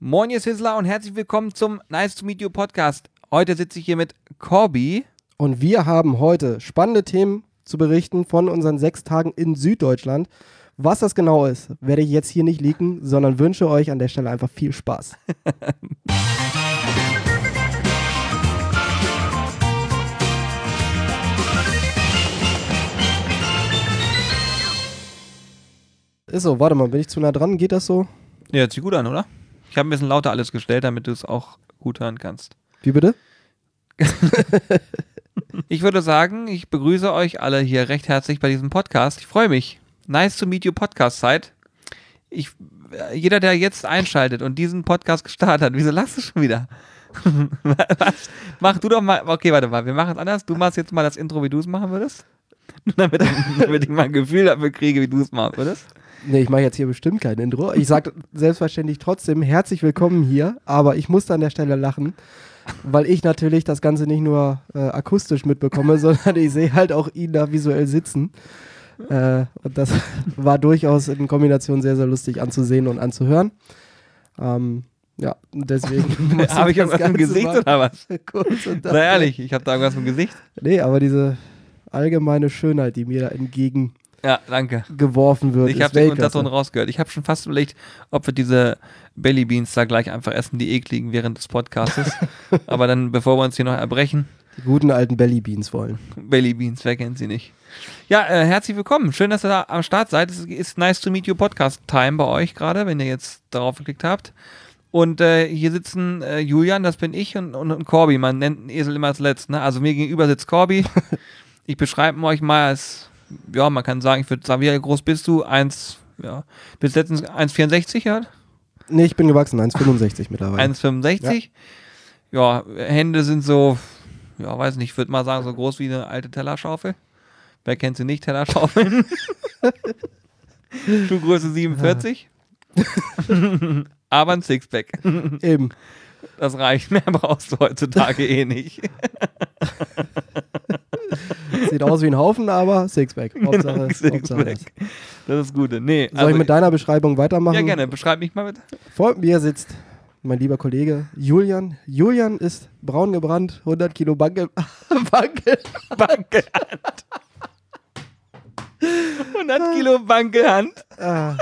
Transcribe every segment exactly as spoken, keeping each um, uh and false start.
Moin, ihr Sizzler und herzlich willkommen zum Nice to Meet You Podcast. Heute sitze ich hier mit Corby. Und wir haben heute spannende Themen zu berichten von unseren sechs Tagen in Süddeutschland. Was das genau ist, werde ich jetzt hier nicht leaken, sondern wünsche euch an der Stelle einfach viel Spaß. Ist so, warte mal, bin ich zu nah dran? Geht das so? Ja, hört sich gut an, oder? Ich habe ein bisschen lauter alles gestellt, damit du es auch gut hören kannst. Wie bitte? Ich würde sagen, ich begrüße euch alle hier recht herzlich bei diesem Podcast. Ich freue mich. Nice to Meet You Podcast-Zeit. Ich, jeder, der jetzt einschaltet und diesen Podcast gestartet hat, wieso lachst du schon wieder? Was? Mach du doch mal, okay, warte mal, wir machen es anders. Du machst jetzt mal das Intro, wie du es machen würdest. damit, damit ich mal ein Gefühl dafür kriege, wie du es machen würdest. Nee, ich mache jetzt hier bestimmt kein Intro. Ich sage selbstverständlich trotzdem herzlich willkommen hier, aber ich musste an der Stelle lachen, weil ich natürlich das Ganze nicht nur äh, akustisch mitbekomme, sondern ich sehe halt auch ihn da visuell sitzen. Äh, und das war durchaus in Kombination sehr, sehr lustig anzusehen und anzuhören. Ähm, ja, deswegen. Habe ich irgendwas im Gesicht oder was? Kurz und Sei ehrlich, ich habe da irgendwas im Gesicht. Nee, aber diese allgemeine Schönheit, die mir da entgegen Ja, danke. geworfen wird. Ich habe den Unterton rausgehört. Ich habe schon fast überlegt, ob wir diese Belly Beans da gleich einfach essen, die ekligen während des Podcastes. Aber dann, bevor wir uns hier noch erbrechen. Die guten alten Belly Beans wollen. Belly Beans, wer kennt sie nicht? Ja, äh, herzlich willkommen. Schön, dass ihr da am Start seid. Es ist Nice to Meet You Podcast Time bei euch gerade, wenn ihr jetzt darauf geklickt habt. Und äh, hier sitzen äh, Julian, das bin ich, und, und, und Corby. Man nennt einen Esel immer als Letzt, ne? Also mir gegenüber sitzt Corby. Ich beschreibe ihn euch mal als, ja, man kann sagen, ich würde sagen, wie groß bist du? Eins, ja, bis letztens eins Komma vierundsechzig, ja? Nee, ich bin gewachsen, eins Komma fünfundsechzig mittlerweile. eins Komma fünfundsechzig? Ja. ja, Hände sind so, ja, weiß nicht, ich würde mal sagen, so groß wie eine alte Tellerschaufel. Wer kennt sie nicht, Tellerschaufeln? Schuhgröße siebenundvierzig. Aber ein Sixpack. Eben. Das reicht, mehr brauchst du heutzutage eh nicht. Sieht aus wie ein Haufen, aber Sixpack. Hauptsache, Genau, Sixpack. Hauptsache das. Das ist das Gute. Nee, Soll also ich mit deiner Beschreibung weitermachen? Ja, gerne. Beschreib mich mal bitte. Vor mir sitzt mein lieber Kollege Julian. Julian ist braun gebrannt, hundert Kilo Banke, Banke, Bankehand. hundert Kilo Bankehand. Ah,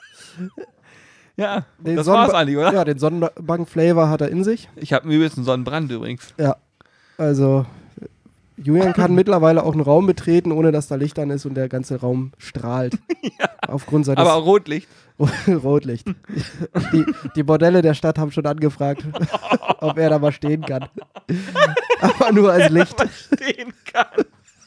Ja, den das Sonnenba- war's eigentlich, oder? Ja, den Sonnenbank-Flavor hat er in sich. Ich habe einen übelsten Sonnenbrand übrigens. Ja, also Julian kann mittlerweile auch einen Raum betreten, ohne dass da Licht an ist und der ganze Raum strahlt. Ja. Aufgrund seines Aber auch Rotlicht. Rotlicht. Die, die Bordelle der Stadt haben schon angefragt, ob er da mal stehen kann. Aber nur als Licht. Mal stehen kann.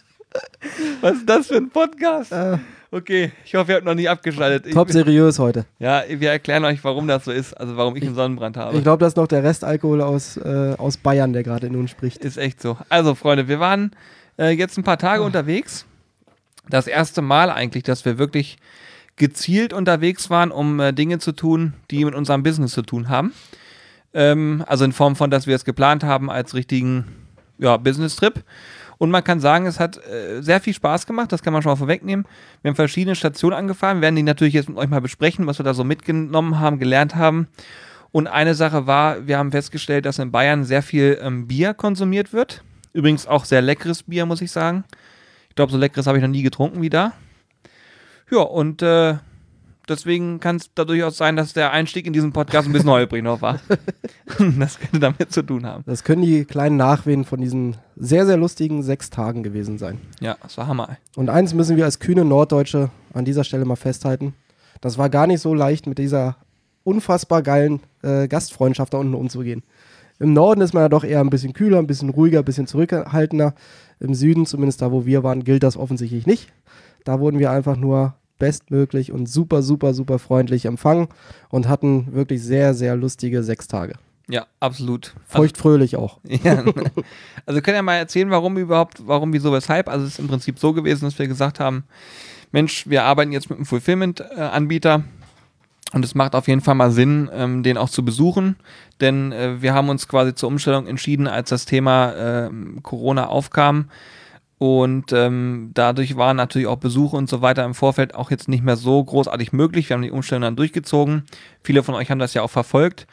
Was ist das für ein Podcast? Äh, Okay, ich hoffe, ihr habt noch nicht abgeschaltet. top Ich, seriös heute. ja, wir erklären euch, warum das so ist, also warum ich einen Sonnenbrand habe. Ich glaube, das ist noch der Restalkohol aus, äh, aus Bayern, der gerade in uns spricht. Ist echt so. Also, Freunde, wir waren äh, jetzt ein paar Tage Oh. unterwegs. Das erste Mal eigentlich, dass wir wirklich gezielt unterwegs waren, um äh, Dinge zu tun, die mit unserem Business zu tun haben. Ähm, also in Form von, dass wir es geplant haben als richtigen ja, Business-Trip. Und man kann sagen, es hat äh, sehr viel Spaß gemacht, das kann man schon mal vorwegnehmen. Wir haben verschiedene Stationen angefahren, wir werden die natürlich jetzt mit euch mal besprechen, was wir da so mitgenommen haben, gelernt haben. Und eine Sache war, wir haben festgestellt, dass in Bayern sehr viel ähm, Bier konsumiert wird. Übrigens auch sehr leckeres Bier, muss ich sagen. Ich glaube, so leckeres habe ich noch nie getrunken wie da. Ja, und äh, deswegen kann es da durchaus sein, dass der Einstieg in diesen Podcast ein bisschen holprig noch war. Das könnte damit zu tun haben. Das können die kleinen Nachwehen von diesen sehr, sehr lustigen sechs Tagen gewesen sein. Ja, das war Hammer. Und eins müssen wir als kühne Norddeutsche an dieser Stelle mal festhalten. Das war gar nicht so leicht, mit dieser unfassbar geilen äh, Gastfreundschaft da unten umzugehen. Im Norden ist man ja doch eher ein bisschen kühler, ein bisschen ruhiger, ein bisschen zurückhaltender. Im Süden, zumindest da, wo wir waren, gilt das offensichtlich nicht. Da wurden wir einfach nur bestmöglich und super, super, super freundlich empfangen und hatten wirklich sehr, sehr lustige sechs Tage. Ja, absolut. Feuchtfröhlich auch. Ja. Also können ja mal erzählen, warum überhaupt, warum, wieso, weshalb. Also es ist im Prinzip so gewesen, dass wir gesagt haben, Mensch, wir arbeiten jetzt mit einem Fulfillment-Anbieter und es macht auf jeden Fall mal Sinn, ähm, den auch zu besuchen, denn äh, wir haben uns quasi zur Umstellung entschieden, als das Thema äh, Corona aufkam. Und ähm, dadurch waren natürlich auch Besuche und so weiter im Vorfeld auch jetzt nicht mehr so großartig möglich. Wir haben die Umstellung dann durchgezogen. Viele von euch haben das ja auch verfolgt.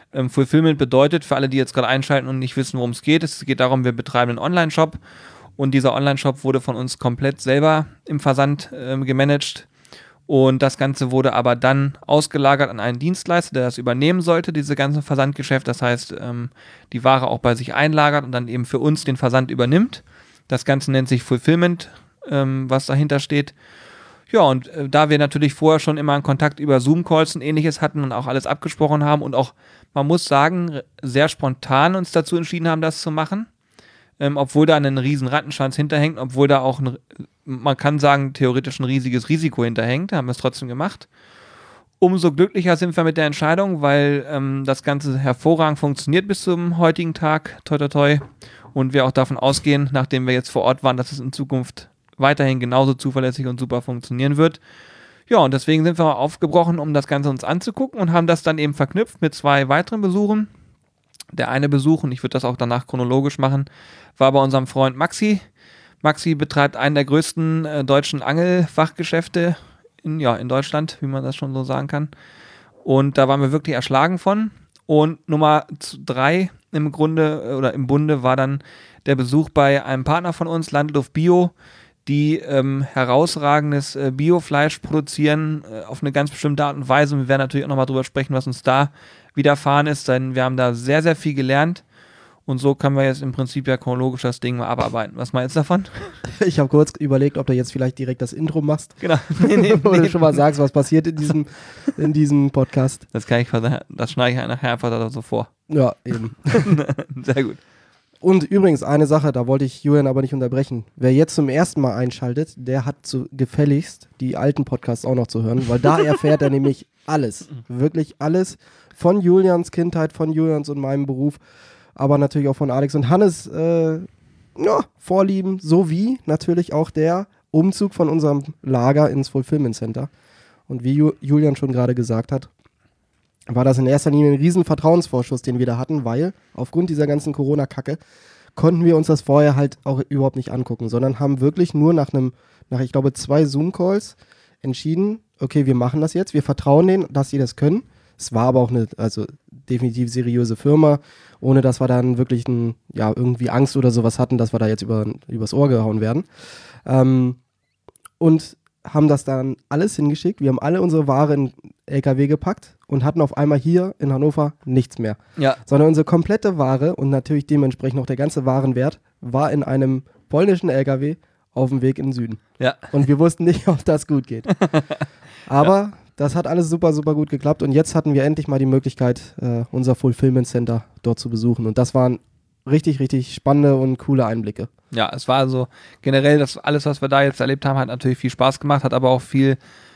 Ähm, Fulfillment bedeutet, für alle, die jetzt gerade einschalten und nicht wissen, worum es geht, es geht darum, wir betreiben einen Online-Shop und dieser Online-Shop wurde von uns komplett selber im Versand ähm, gemanagt. Und das Ganze wurde aber dann ausgelagert an einen Dienstleister, der das übernehmen sollte, diese ganzen Versandgeschäfte. Das heißt, ähm, die Ware auch bei sich einlagert und dann eben für uns den Versand übernimmt. Das Ganze nennt sich Fulfillment, ähm, was dahinter steht. Ja, und äh, da wir natürlich vorher schon immer einen Kontakt über Zoom-Calls und ähnliches hatten und auch alles abgesprochen haben und auch, man muss sagen, sehr spontan uns dazu entschieden haben, das zu machen. Ähm, obwohl da ein riesen Rattenschwanz hinterhängt, obwohl da auch, ein, man kann sagen, theoretisch ein riesiges Risiko hinterhängt, haben wir es trotzdem gemacht. Umso glücklicher sind wir mit der Entscheidung, weil ähm, das Ganze hervorragend funktioniert bis zum heutigen Tag, toi toi toi, und wir auch davon ausgehen, nachdem wir jetzt vor Ort waren, dass es in Zukunft weiterhin genauso zuverlässig und super funktionieren wird. Ja, und deswegen sind wir aufgebrochen, um das Ganze uns anzugucken und haben das dann eben verknüpft mit zwei weiteren Besuchen. Der eine Besuch, und ich würde das auch danach chronologisch machen, war bei unserem Freund Maxi. Maxi betreibt einen der größten äh, deutschen Angelfachgeschäfte in, ja, in Deutschland, wie man das schon so sagen kann. Und da waren wir wirklich erschlagen von. Und Nummer drei im Grunde oder im Bunde war dann der Besuch bei einem Partner von uns, Landluft Bio, die ähm, herausragendes äh, Biofleisch produzieren äh, auf eine ganz bestimmte Art und Weise. Und wir werden natürlich auch nochmal drüber sprechen, was uns da widerfahren ist, denn wir haben da sehr, sehr viel gelernt. Und so können wir jetzt im Prinzip ja chronologisch das Ding mal abarbeiten. Was meinst du davon? Ich habe kurz überlegt, ob du jetzt vielleicht direkt das Intro machst. Genau. Nee, nee, Oder nee. schon mal sagst, was passiert in diesem, in diesem Podcast. Das kann ich, das schneide ich nachher einfach da so vor. Ja, eben. Sehr gut. Und übrigens eine Sache, da wollte ich Julian aber nicht unterbrechen. Wer jetzt zum ersten Mal einschaltet, der hat so gefälligst die alten Podcasts auch noch zu hören, weil da erfährt er nämlich alles. Wirklich alles von Julians Kindheit, von Julians und meinem Beruf, aber natürlich auch von Alex und Hannes äh, ja, Vorlieben, sowie natürlich auch der Umzug von unserem Lager ins Fulfillment Center. Und wie Ju- Julian schon gerade gesagt hat, war das in erster Linie ein riesen Vertrauensvorschuss, den wir da hatten, weil aufgrund dieser ganzen Corona-Kacke konnten wir uns das vorher halt auch überhaupt nicht angucken, sondern haben wirklich nur nach einem, nach ich glaube zwei Zoom-Calls entschieden, okay, wir machen das jetzt, wir vertrauen denen, dass sie das können. Es war aber auch eine, also definitiv seriöse Firma, ohne dass wir dann wirklich ein, ja, irgendwie Angst oder sowas hatten, dass wir da jetzt über, übers Ohr gehauen werden. Ähm, und haben das dann alles hingeschickt. Wir haben alle unsere Ware in L K W gepackt und hatten auf einmal hier in Hannover nichts mehr. Ja. Sondern unsere komplette Ware und natürlich dementsprechend auch der ganze Warenwert war in einem polnischen L K W auf dem Weg in den Süden. Ja. Und wir wussten nicht, ob das gut geht. Aber ja, das hat alles super, super gut geklappt. Und jetzt hatten wir endlich mal die Möglichkeit, äh, unser Fulfillment Center dort zu besuchen. Und das waren richtig, richtig spannende und coole Einblicke. Ja, es war also generell, das alles, was wir da jetzt erlebt haben, hat natürlich viel Spaß gemacht, hat aber auch viel,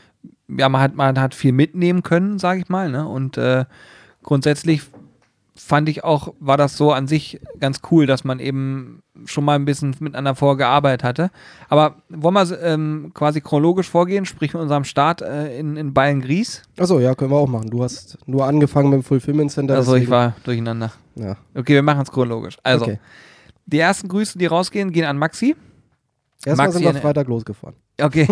ja, man hat, man hat viel mitnehmen können, sage ich mal, ne? Und äh, grundsätzlich fand ich auch, war das so an sich ganz cool, dass man eben schon mal ein bisschen miteinander vorgearbeitet hatte. Aber wollen wir ähm, quasi chronologisch vorgehen, sprich mit unserem Start äh, in, in Beilngries? Achso, ja, können wir auch machen. Du hast nur angefangen mit dem Fulfillment Center. Also ich war durcheinander. Ja. Okay, wir machen es chronologisch. Also, Okay. Die ersten Grüße, die rausgehen, gehen an Maxi. Erstmal Maxi sind wir in- Freitag losgefahren. Okay,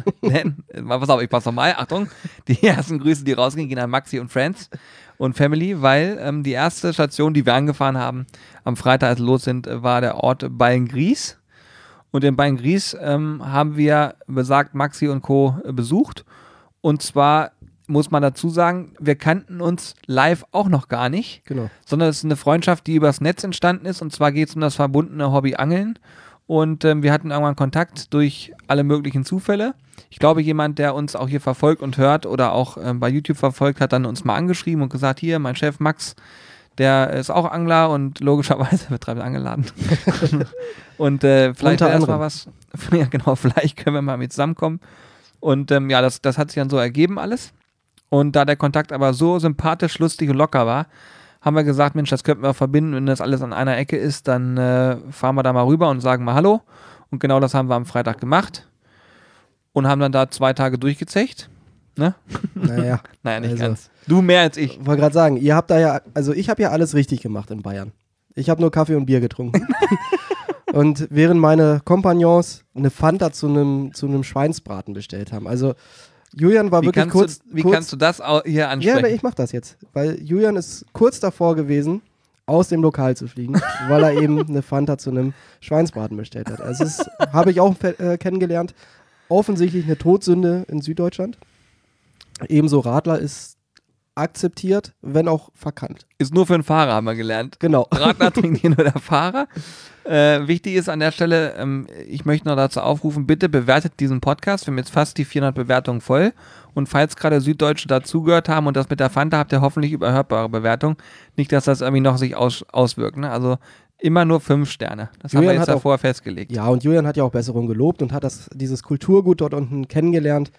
mal pass auf, ich pass nochmal, Achtung. Die ersten Grüße, die rausgehen, gehen an Maxi und Friends und Family, weil ähm, die erste Station, die wir angefahren haben, am Freitag, als wir los sind, äh, war der Ort Beilngries. Und in Beilngries ähm, haben wir besagt Maxi und Co. äh, besucht. Und zwar muss man dazu sagen, wir kannten uns live auch noch gar nicht, Genau. sondern es ist eine Freundschaft, die übers Netz entstanden ist. Und zwar geht es um das verbundene Hobby Angeln. Und ähm, wir hatten irgendwann Kontakt durch alle möglichen Zufälle. Ich glaube, jemand, der uns auch hier verfolgt und hört oder auch ähm, bei YouTube verfolgt, hat dann uns mal angeschrieben und gesagt, hier, mein Chef Max, der ist auch Angler und logischerweise betreibt Angeladen. Und äh, vielleicht Unter wäre das mal anderem. was. Ja, genau, vielleicht können wir mal mit zusammenkommen. Und ähm, ja, das, das hat sich dann so ergeben alles. Und da der Kontakt aber so sympathisch, lustig und locker war, haben wir gesagt, Mensch, das könnten wir verbinden. Wenn das alles an einer Ecke ist, dann äh, fahren wir da mal rüber und sagen mal Hallo. Und genau das haben wir am Freitag gemacht. Und haben dann da zwei Tage durchgezecht. Ne? Naja. Naja, nicht Also- ganz. Du mehr als ich. Ich wollte gerade sagen, ihr habt da ja, also ich habe ja alles richtig gemacht in Bayern. Ich habe nur Kaffee und Bier getrunken. Und während meine Kompagnons eine Fanta zu einem zu einem Schweinsbraten bestellt haben. Also Julian war Wie, wirklich kannst, kurz. du, wie kurz, kannst du das au- hier Ja, ansprechen? ne, ich mach das jetzt. Weil Julian ist kurz davor gewesen, aus dem Lokal zu fliegen, weil er eben eine Fanta zu einem Schweinsbraten bestellt hat. Also es habe ich auch äh, kennengelernt. Offensichtlich eine Todsünde in Süddeutschland. Ebenso Radler ist akzeptiert, wenn auch verkannt. Ist nur für einen Fahrer, haben wir gelernt. Genau. Radler trinkt hier nur der Fahrer. Äh, wichtig ist an der Stelle, ähm, ich möchte noch dazu aufrufen, bitte bewertet diesen Podcast. Wir haben jetzt fast die vierhundert Bewertungen voll. Und falls gerade Süddeutsche dazugehört haben und das mit der Fanta, habt ihr hoffentlich überhörbare Bewertung. Nicht, dass das irgendwie noch sich aus, auswirkt. Ne? Also immer nur fünf Sterne. Das Julian haben wir jetzt hat davor festgelegt. Ja, und Julian hat ja auch Besserung gelobt und hat das, dieses Kulturgut dort unten kennengelernt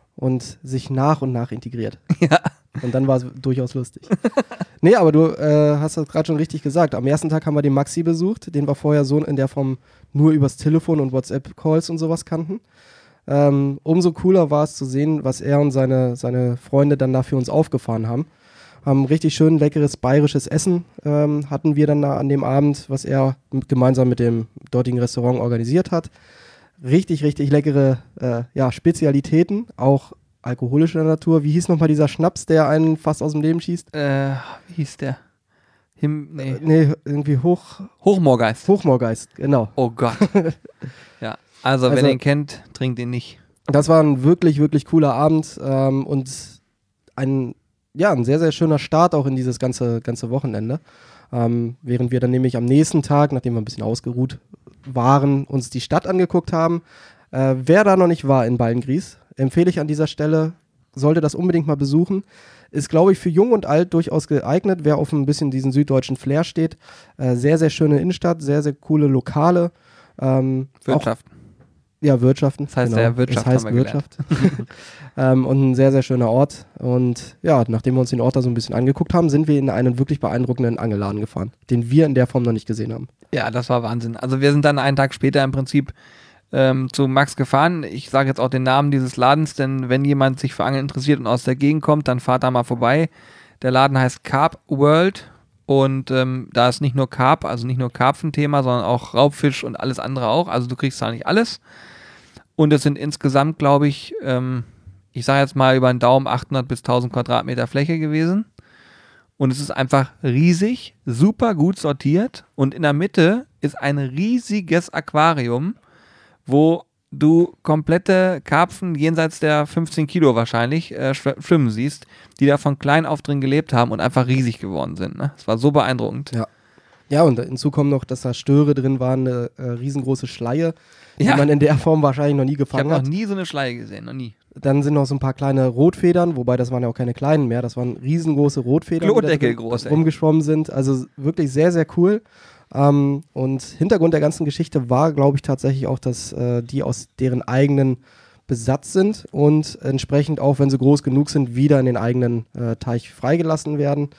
und sich nach und nach integriert. Ja. Und dann war es durchaus lustig. Nee, aber du äh, hast das gerade schon richtig gesagt. Am ersten Tag haben wir den Maxi besucht, den wir vorher so in der Form nur übers Telefon und WhatsApp-Calls und sowas kannten. Ähm, umso cooler war es zu sehen, was er und seine, seine Freunde dann da für uns aufgefahren haben. Haben richtig schön leckeres bayerisches Essen ähm, hatten wir dann da an dem Abend, was er mit, gemeinsam mit dem dortigen Restaurant organisiert hat. Richtig, richtig leckere äh, ja, Spezialitäten, auch alkoholischer Natur. Wie hieß nochmal dieser Schnaps, der einen fast aus dem Leben schießt? Äh, wie hieß der? Him, nee. Äh, nee, irgendwie Hoch, Hochmoorgeist. Hochmoorgeist, genau. Oh Gott. Ja, also, Also- wenn ihr ihn kennt, trinkt ihn nicht. Das war ein wirklich, wirklich cooler Abend ähm, und ein, ja, ein sehr, sehr schöner Start auch in dieses ganze, ganze Wochenende. Ähm, während wir dann nämlich am nächsten Tag, nachdem wir ein bisschen ausgeruht waren, uns die Stadt angeguckt haben. Äh, wer da noch nicht war in Beilngries, empfehle ich an dieser Stelle, sollte das unbedingt mal besuchen. Ist, glaube ich, für Jung und Alt durchaus geeignet, wer auf ein bisschen diesen süddeutschen Flair steht. Äh, sehr, sehr schöne Innenstadt, sehr, sehr coole Lokale. Ähm, Wirtschaft. Auch, ja, Wirtschaften. Das heißt genau. ja Wirtschaft, Das heißt haben wir Wirtschaft. ähm, und ein sehr, sehr schöner Ort. Und ja, nachdem wir uns den Ort da so ein bisschen angeguckt haben, sind wir in einen wirklich beeindruckenden Angelladen gefahren, den wir in der Form noch nicht gesehen haben. Ja, das war Wahnsinn. Also wir sind dann einen Tag später im Prinzip ähm, zu Max gefahren. Ich sage jetzt auch den Namen dieses Ladens, denn wenn jemand sich für Angeln interessiert und aus der Gegend kommt, dann fahrt da mal vorbei. Der Laden heißt Carp World und ähm, da ist nicht nur Carp, also nicht nur Karpfenthema, sondern auch Raubfisch und alles andere auch. Also du kriegst da nicht alles. Und es sind insgesamt, glaube ich, ähm, ich sage jetzt mal über den Daumen achthundert bis tausend Quadratmeter Fläche gewesen. Und es ist einfach riesig, super gut sortiert. Und in der Mitte ist ein riesiges Aquarium, wo du komplette Karpfen jenseits der fünfzehn Kilo wahrscheinlich äh, schw- schwimmen siehst, die da von klein auf drin gelebt haben und einfach riesig geworden sind. Ne? Das war so beeindruckend. Ja. Ja, und hinzu kommt noch, dass da Störe drin waren, eine äh, riesengroße Schleie, die Ja. man in der Form wahrscheinlich noch nie Ich habe gefangen noch hat. nie so eine Schleie gesehen, noch nie. Dann sind noch so ein paar kleine Rotfedern, wobei das waren ja auch keine kleinen mehr, das waren riesengroße Rotfedern, Klodeckel die da groß, ey. rumgeschwommen sind. Also wirklich sehr, sehr cool. Ähm, und Hintergrund der ganzen Geschichte war, glaube ich, tatsächlich auch, dass äh, die aus deren eigenen Besatz sind und entsprechend auch, wenn sie groß genug sind, wieder in den eigenen äh, Teich freigelassen werden.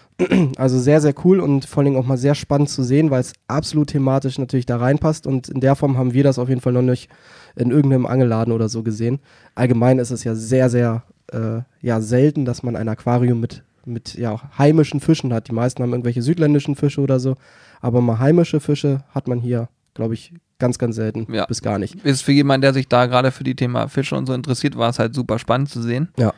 Also sehr, sehr cool und vor allem auch mal sehr spannend zu sehen, weil es absolut thematisch natürlich da reinpasst und in der Form haben wir das auf jeden Fall noch nicht in irgendeinem Angelladen oder so gesehen. Allgemein ist es ja sehr, sehr äh, ja, selten, dass man ein Aquarium mit, mit ja, heimischen Fischen hat. Die meisten haben irgendwelche südländischen Fische oder so, aber mal heimische Fische hat man hier, glaube ich, ganz, ganz selten Ja. bis gar nicht. Ist für jemanden, der sich da gerade für die Thema Fische und so interessiert, war es halt super spannend zu sehen. Ja.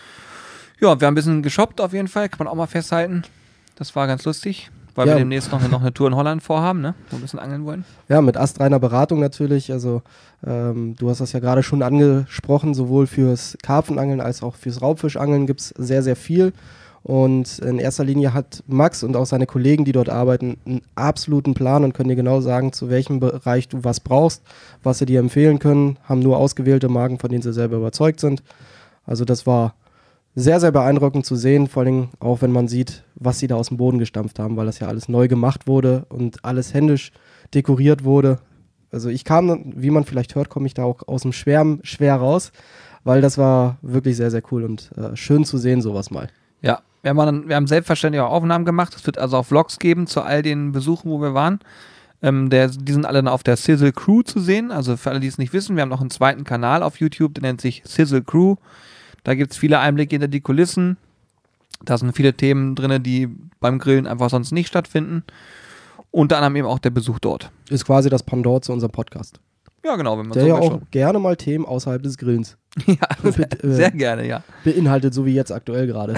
Ja, wir haben ein bisschen geshoppt auf jeden Fall, kann man auch mal festhalten. Das war ganz lustig, weil Ja. wir demnächst noch, noch eine Tour in Holland vorhaben, ne? Wo wir ein bisschen angeln wollen. Ja, mit astreiner Beratung natürlich. Also ähm, du hast das ja gerade schon angesprochen, sowohl fürs Karpfenangeln als auch fürs Raubfischangeln gibt es sehr, sehr viel. Und in erster Linie hat Max und auch seine Kollegen, die dort arbeiten, einen absoluten Plan und können dir genau sagen, zu welchem Bereich du was brauchst, was sie dir empfehlen können, haben nur ausgewählte Marken, von denen sie selber überzeugt sind. Also das war sehr, sehr beeindruckend zu sehen, vor allem auch, wenn man sieht, was sie da aus dem Boden gestampft haben, weil das ja alles neu gemacht wurde und alles händisch dekoriert wurde. Also ich kam, wie man vielleicht hört, komme ich da auch aus dem Schwärmen schwer raus, weil das war wirklich sehr, sehr cool und äh, schön zu sehen, sowas mal. Ja, wir haben, dann, wir haben selbstverständlich auch Aufnahmen gemacht. Es wird also auch Vlogs geben zu all den Besuchen, wo wir waren. Ähm, der, die sind alle dann auf der Sizzle Crew zu sehen. Also für alle, die es nicht wissen, wir haben noch einen zweiten Kanal auf YouTube, der nennt sich Sizzle Crew. Da gibt es viele Einblicke hinter die Kulissen. Da sind viele Themen drin, die beim Grillen einfach sonst nicht stattfinden. Unter anderem eben auch der Besuch dort. Ist quasi das Pendant zu unserem Podcast. Ja, genau. Wenn man Der so ja will auch schon. gerne mal Themen außerhalb des Grillens Ja, sehr, Be- äh, sehr gerne, ja. beinhaltet, so wie jetzt aktuell gerade.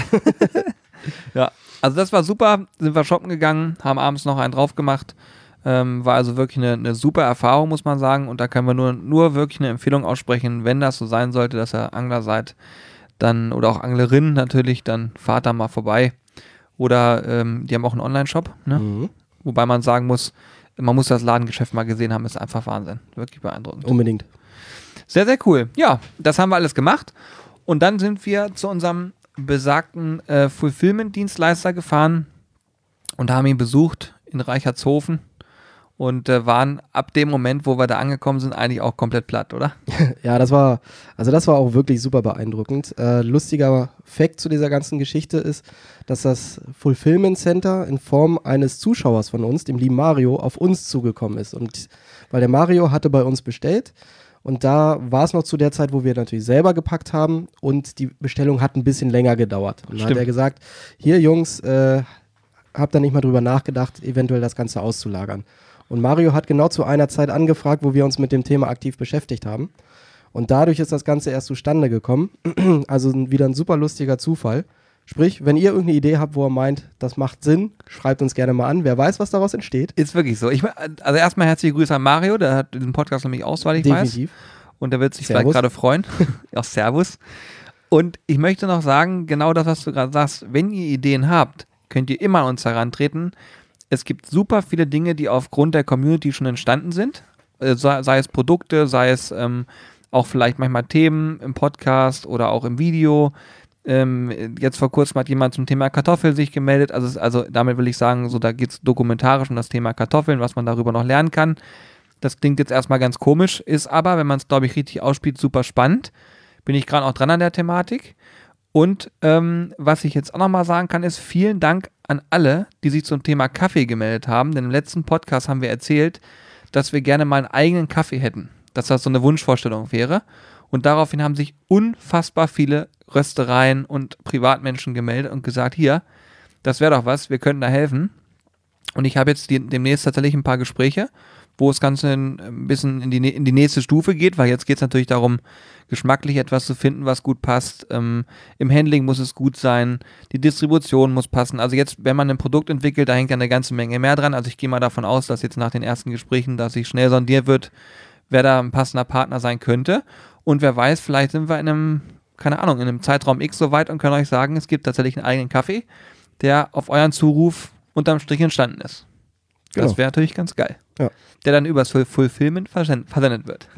Ja, also das war super. Sind wir shoppen gegangen, haben abends noch einen drauf gemacht. Ähm, war also wirklich eine, eine super Erfahrung, muss man sagen. Und da können wir nur, nur wirklich eine Empfehlung aussprechen, wenn das so sein sollte, dass ihr Angler seid, dann, oder auch Anglerin natürlich, dann fahrt da mal vorbei. Oder ähm, die haben auch einen Online-Shop, ne? Mhm. Wobei man sagen muss, man muss das Ladengeschäft mal gesehen haben, ist einfach Wahnsinn. Wirklich beeindruckend. Unbedingt. Sehr, sehr cool. Ja, das haben wir alles gemacht. Und dann sind wir zu unserem besagten äh, Fulfillment-Dienstleister gefahren und haben ihn besucht in Reichertshofen und äh, waren ab dem Moment, wo wir da angekommen sind, eigentlich auch komplett platt, oder? Ja, das war, also das war auch wirklich super beeindruckend. Äh, lustiger Fact zu dieser ganzen Geschichte ist, dass das Fulfillment Center in Form eines Zuschauers von uns, dem lieben Mario, auf uns zugekommen ist. Und weil der Mario hatte bei uns bestellt und da war es noch zu der Zeit, wo wir natürlich selber gepackt haben und die Bestellung hat ein bisschen länger gedauert. Und dann hat er gesagt, hier Jungs, äh, habt da nicht mal drüber nachgedacht, eventuell das Ganze auszulagern. Und Mario hat genau zu einer Zeit angefragt, wo wir uns mit dem Thema aktiv beschäftigt haben. Und dadurch ist das Ganze erst zustande gekommen. Also wieder ein super lustiger Zufall. Sprich, wenn ihr irgendeine Idee habt, wo ihr meint, das macht Sinn, schreibt uns gerne mal an. Wer weiß, was daraus entsteht. Ist wirklich so. Ich, also erstmal herzliche Grüße an Mario, der hat diesen Podcast nämlich ausweilig Definitiv. weiß. Und der wird sich Servus. vielleicht gerade freuen. Auch Servus. Und ich möchte noch sagen, genau das, was du gerade sagst, wenn ihr Ideen habt, könnt ihr immer an uns herantreten. Es gibt super viele Dinge, die aufgrund der Community schon entstanden sind. Äh, sei, sei es Produkte, sei es ähm, auch vielleicht manchmal Themen im Podcast oder auch im Video. Ähm, jetzt vor kurzem hat jemand zum Thema Kartoffel sich gemeldet. Also, es, also damit will ich sagen, so da geht es dokumentarisch um das Thema Kartoffeln, was man darüber noch lernen kann. Das klingt jetzt erstmal ganz komisch, ist aber, wenn man es, glaube ich, richtig ausspielt, super spannend. Bin ich gerade auch dran an der Thematik. Und ähm, was ich jetzt auch nochmal sagen kann, ist vielen Dank an alle, die sich zum Thema Kaffee gemeldet haben. Denn im letzten Podcast haben wir erzählt, dass wir gerne mal einen eigenen Kaffee hätten. Dass das so eine Wunschvorstellung wäre. Und daraufhin haben sich unfassbar viele Röstereien und Privatmenschen gemeldet und gesagt, hier, das wäre doch was, wir könnten da helfen. Und ich habe jetzt die, demnächst tatsächlich ein paar Gespräche, wo das Ganze ein bisschen in die, in die nächste Stufe geht, weil jetzt geht es natürlich darum, geschmacklich etwas zu finden, was gut passt. Ähm, Im Handling muss es gut sein, die Distribution muss passen. Also jetzt, wenn man ein Produkt entwickelt, da hängt ja eine ganze Menge mehr dran. Also ich gehe mal davon aus, dass jetzt nach den ersten Gesprächen, dass sich schnell sondiert wird, wer da ein passender Partner sein könnte. Und wer weiß, vielleicht sind wir in einem, keine Ahnung, in einem Zeitraum X so weit und können euch sagen, es gibt tatsächlich einen eigenen Kaffee, der auf euren Zuruf unterm Strich entstanden ist. Genau. Das wäre natürlich ganz geil. Ja. Der dann übers Full- Fulfillment versend- versendet wird.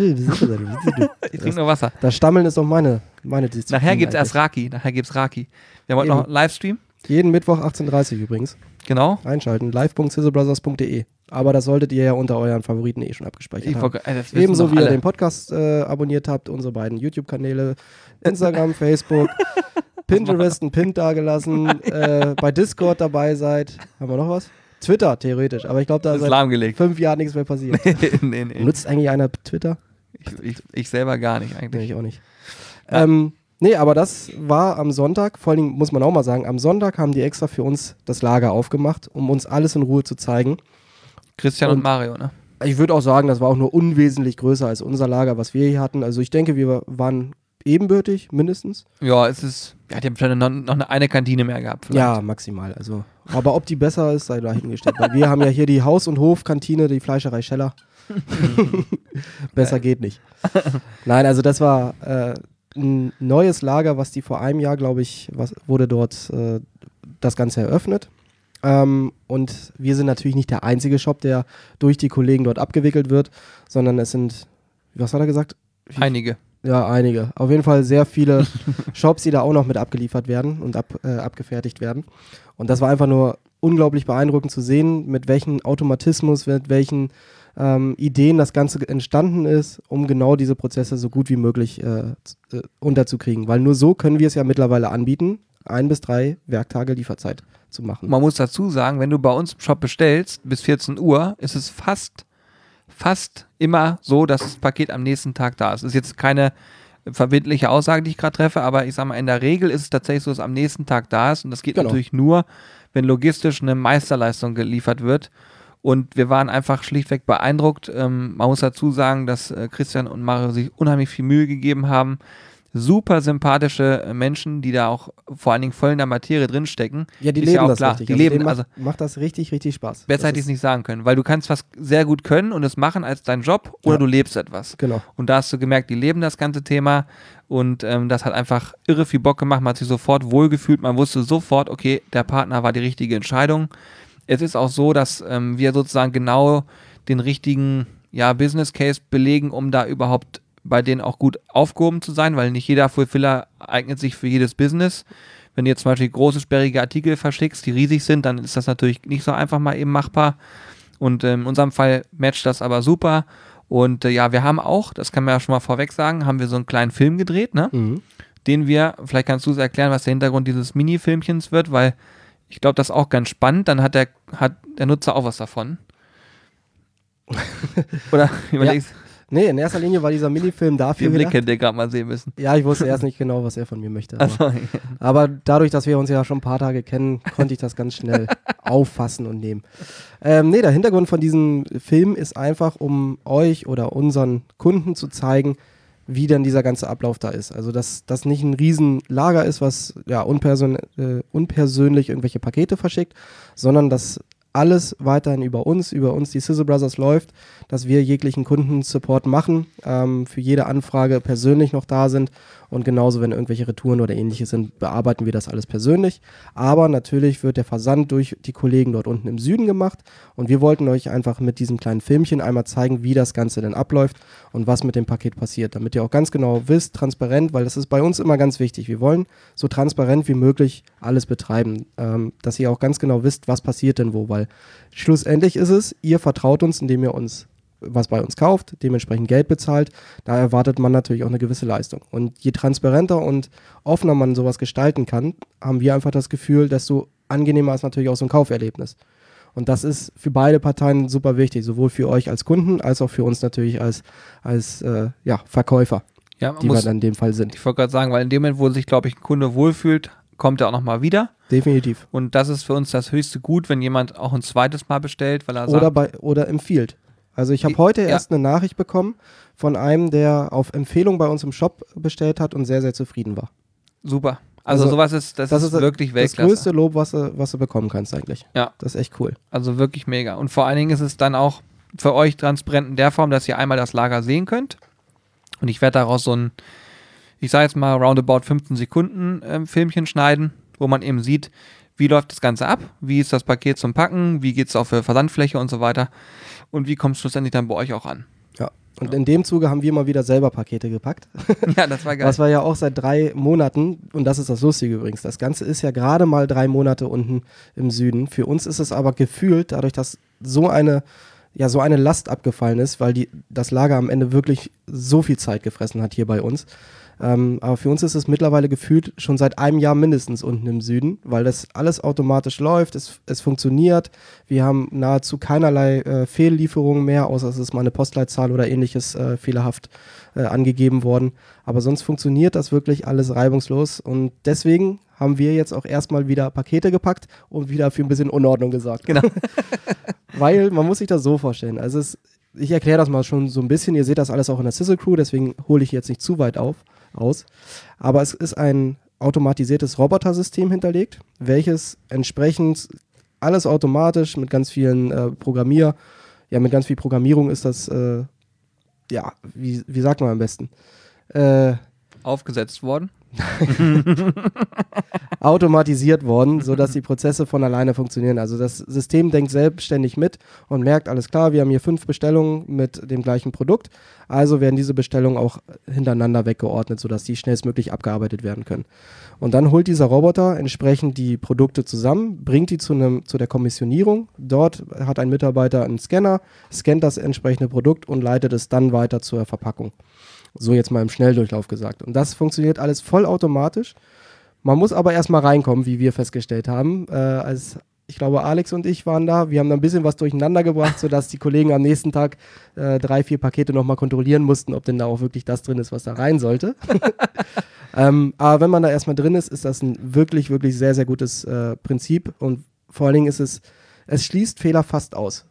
Ich trinke nur Wasser. Das Stammeln ist doch meine, meine Disziplin. Nachher gibt es eigentlich. erst Raki. Nachher gibt es Raki. Wir haben heute Eben. noch einen Livestream. Jeden Mittwoch achtzehn Uhr dreißig übrigens. Genau. Einschalten. live punkt sizzlebrothers punkt de. Aber das solltet ihr ja unter euren Favoriten eh schon abgespeichert Ich haben. wollte- äh, das wissen Ebenso doch wie ihr alle. den Podcast äh, abonniert habt, unsere beiden YouTube-Kanäle, Instagram, Facebook, Pinterest, einen Pin dagelassen, äh, bei Discord dabei seid. Haben wir noch was? Twitter, theoretisch. Aber ich glaube, da Das ist ist seit lahmgelegt. fünf Jahren nichts mehr passiert. nee, nee. Nutzt eigentlich einer Twitter? Ich, ich, ich selber gar nicht Nee, eigentlich. ich auch nicht. Ähm, nee, aber das war am Sonntag, vor allen Dingen muss man auch mal sagen, am Sonntag haben die extra für uns das Lager aufgemacht, um uns alles in Ruhe zu zeigen. Christian und, Und- Mario, ne? Ich würde auch sagen, das war auch nur unwesentlich größer als unser Lager, was wir hier hatten. Also ich denke, wir waren ebenbürtig, mindestens. Ja, es ist. Ja, die haben vielleicht noch, noch eine, eine Kantine mehr gehabt. Vielleicht. Ja, maximal. Also, aber ob die besser ist, sei dahingestellt. Weil wir haben ja hier die Haus- und Hofkantine, die Fleischerei Scheller. Besser geht nicht. Nein, also das war äh, ein neues Lager, was die vor einem Jahr, glaube ich, was, wurde dort äh, das Ganze eröffnet. Ähm, und wir sind natürlich nicht der einzige Shop, der durch die Kollegen dort abgewickelt wird, sondern es sind, was hat er gesagt? Einige. Ja, einige. Auf jeden Fall sehr viele Shops, die da auch noch mit abgeliefert werden und ab, äh, abgefertigt werden. Und das war einfach nur unglaublich beeindruckend zu sehen, mit welchem Automatismus, mit welchen ähm, Ideen das Ganze entstanden ist, um genau diese Prozesse so gut wie möglich äh, z- äh, unterzukriegen. Weil nur so können wir es ja mittlerweile anbieten, ein bis drei Werktage Lieferzeit zu machen. Man muss dazu sagen, wenn du bei uns im Shop bestellst, bis vierzehn Uhr, ist es fast, fast immer so, dass das Paket am nächsten Tag da ist. Das ist jetzt keine verbindliche Aussage, die ich gerade treffe, aber ich sag mal, in der Regel ist es tatsächlich so, dass es am nächsten Tag da ist und das geht Genau. natürlich nur, wenn logistisch eine Meisterleistung geliefert wird. Und wir waren einfach schlichtweg beeindruckt. Ähm, man muss dazu sagen, dass äh, Christian und Mario sich unheimlich viel Mühe gegeben haben. Super sympathische äh, Menschen, die da auch vor allen Dingen voll in der Materie drinstecken. Ja, die Ist leben ja auch das klar. richtig. Die Also leben, denen also macht, macht das richtig, richtig Spaß. besser Das hätte ich es ist- nicht sagen können, weil du kannst was sehr gut können und es machen als dein Job oder Ja. du lebst etwas. Genau. Und da hast du gemerkt, die leben das ganze Thema und ähm, das hat einfach irre viel Bock gemacht. Man hat sich sofort wohlgefühlt, man wusste sofort, okay, der Partner war die richtige Entscheidung. Es ist auch so, dass ähm, wir sozusagen genau den richtigen ja, Business Case belegen, um da überhaupt bei denen auch gut aufgehoben zu sein, weil nicht jeder Fulfiller eignet sich für jedes Business. Wenn du jetzt zum Beispiel große, sperrige Artikel verschickst, die riesig sind, dann ist das natürlich nicht so einfach mal eben machbar. Und ähm, in unserem Fall matcht das aber super. Und äh, ja, wir haben auch, das kann man ja schon mal vorweg sagen, haben wir so einen kleinen Film gedreht, ne? Mhm. Den wir, vielleicht kannst du es erklären, was der Hintergrund dieses Mini-Filmchens wird, weil ich glaube, das ist auch ganz spannend, dann hat der, hat der Nutzer auch was davon. Oder überlegst Nee, in erster Linie war dieser Minifilm dafür den Blick gedacht. hätte ihr gerade mal sehen müssen. Ja, ich wusste erst nicht genau, was er von mir möchte. Aber, Also, aber dadurch, dass wir uns ja schon ein paar Tage kennen, konnte ich das ganz schnell auffassen und nehmen. Ähm, nee, der Hintergrund von diesem Film ist einfach, um euch oder unseren Kunden zu zeigen, wie denn dieser ganze Ablauf da ist. Also, dass das nicht ein Riesenlager ist, was ja unperson äh, unpersönlich irgendwelche Pakete verschickt, sondern dass alles weiterhin über uns, über uns die Sizzle Brothers läuft, dass wir jeglichen Kundensupport machen, ähm, für jede Anfrage persönlich noch da sind und genauso, wenn irgendwelche Retouren oder ähnliches sind, bearbeiten wir das alles persönlich. Aber natürlich wird der Versand durch die Kollegen dort unten im Süden gemacht und wir wollten euch einfach mit diesem kleinen Filmchen einmal zeigen, wie das Ganze denn abläuft und was mit dem Paket passiert, damit ihr auch ganz genau wisst, transparent, weil das ist bei uns immer ganz wichtig. Wir wollen so transparent wie möglich alles betreiben, ähm, dass ihr auch ganz genau wisst, was passiert denn wo, weil schlussendlich ist es, ihr vertraut uns, indem ihr uns was bei uns kauft, dementsprechend Geld bezahlt, da erwartet man natürlich auch eine gewisse Leistung. Und je transparenter und offener man sowas gestalten kann, haben wir einfach das Gefühl, desto angenehmer ist natürlich auch so ein Kauferlebnis. Und das ist für beide Parteien super wichtig, sowohl für euch als Kunden, als auch für uns natürlich als, als äh, ja, Verkäufer, ja, man die wir muss, dann in dem Fall sind. ich wollte gerade sagen, weil in dem Moment, wo sich, glaube ich, ein Kunde wohlfühlt, kommt er auch nochmal wieder. Definitiv. Und das ist für uns das höchste Gut, wenn jemand auch ein zweites Mal bestellt, weil er sagt, Oder, bei, oder empfiehlt. Also ich habe heute Ja. erst eine Nachricht bekommen von einem, der auf Empfehlung bei uns im Shop bestellt hat und sehr, sehr zufrieden war. super. Also, Also, sowas ist, das, Das ist ist wirklich das Weltklasse. größte Lob, was du, was du bekommen kannst eigentlich. Ja. Das ist echt cool. Also wirklich mega. Und vor allen Dingen ist es dann auch für euch transparent in der Form, dass ihr einmal das Lager sehen könnt. Und ich werde daraus so ein, ich sage jetzt mal roundabout fünfzehn Sekunden ähm, Filmchen schneiden, wo man eben sieht, wie läuft das Ganze ab, wie ist das Paket zum Packen, wie geht es auf für Versandfläche und so weiter und wie kommt es schlussendlich dann bei euch auch an. Ja. Und in dem Zuge haben wir mal wieder selber Pakete gepackt. Ja, das war geil. Was wir ja auch seit drei Monaten, und das ist das Lustige übrigens, das Ganze ist ja gerade mal drei Monate unten im Süden. Für uns ist es aber gefühlt, dadurch, dass so eine, ja, so eine Last abgefallen ist, weil die, das Lager am Ende wirklich so viel Zeit gefressen hat hier bei uns. Ähm, aber für uns ist es mittlerweile gefühlt schon seit einem Jahr mindestens unten im Süden, weil das alles automatisch läuft, es, es funktioniert. Wir haben nahezu keinerlei äh, Fehllieferungen mehr, außer es ist mal eine Postleitzahl oder ähnliches äh, fehlerhaft äh, angegeben worden. Aber sonst funktioniert das wirklich alles reibungslos und deswegen haben wir jetzt auch erstmal wieder Pakete gepackt und wieder für ein bisschen Unordnung gesorgt. Genau. Weil man muss sich das so vorstellen. Also es, ich erkläre das mal schon so ein bisschen. Ihr seht das alles auch in der Sizzle Crew, deswegen hole ich jetzt nicht zu weit auf, aus. Aber es ist ein automatisiertes Robotersystem hinterlegt, welches entsprechend alles automatisch mit ganz vielen äh, Programmier, ja mit ganz viel Programmierung ist das, äh, ja, wie, wie sagt man am besten? Äh, Aufgesetzt worden. automatisiert worden, sodass die Prozesse von alleine funktionieren. Also das System denkt selbstständig mit und merkt, alles klar, wir haben hier fünf Bestellungen mit dem gleichen Produkt, also werden diese Bestellungen auch hintereinander weggeordnet, sodass die schnellstmöglich abgearbeitet werden können. Und dann holt dieser Roboter entsprechend die Produkte zusammen, bringt die zu, einem, zu der Kommissionierung. Dort hat ein Mitarbeiter einen Scanner, scannt das entsprechende Produkt und leitet es dann weiter zur Verpackung. So jetzt mal im Schnelldurchlauf gesagt. Und das funktioniert alles vollautomatisch. Man muss aber erstmal reinkommen, wie wir festgestellt haben. Äh, als, ich glaube, Alex und ich waren da. Wir haben da ein bisschen was durcheinander gebracht, sodass die Kollegen am nächsten Tag äh, drei, vier Pakete nochmal kontrollieren mussten, ob denn da auch wirklich das drin ist, was da rein sollte. ähm, aber wenn man da erstmal drin ist, ist das ein wirklich, wirklich sehr, sehr gutes äh, Prinzip. Und vor allen Dingen ist es, es schließt Fehler fast aus.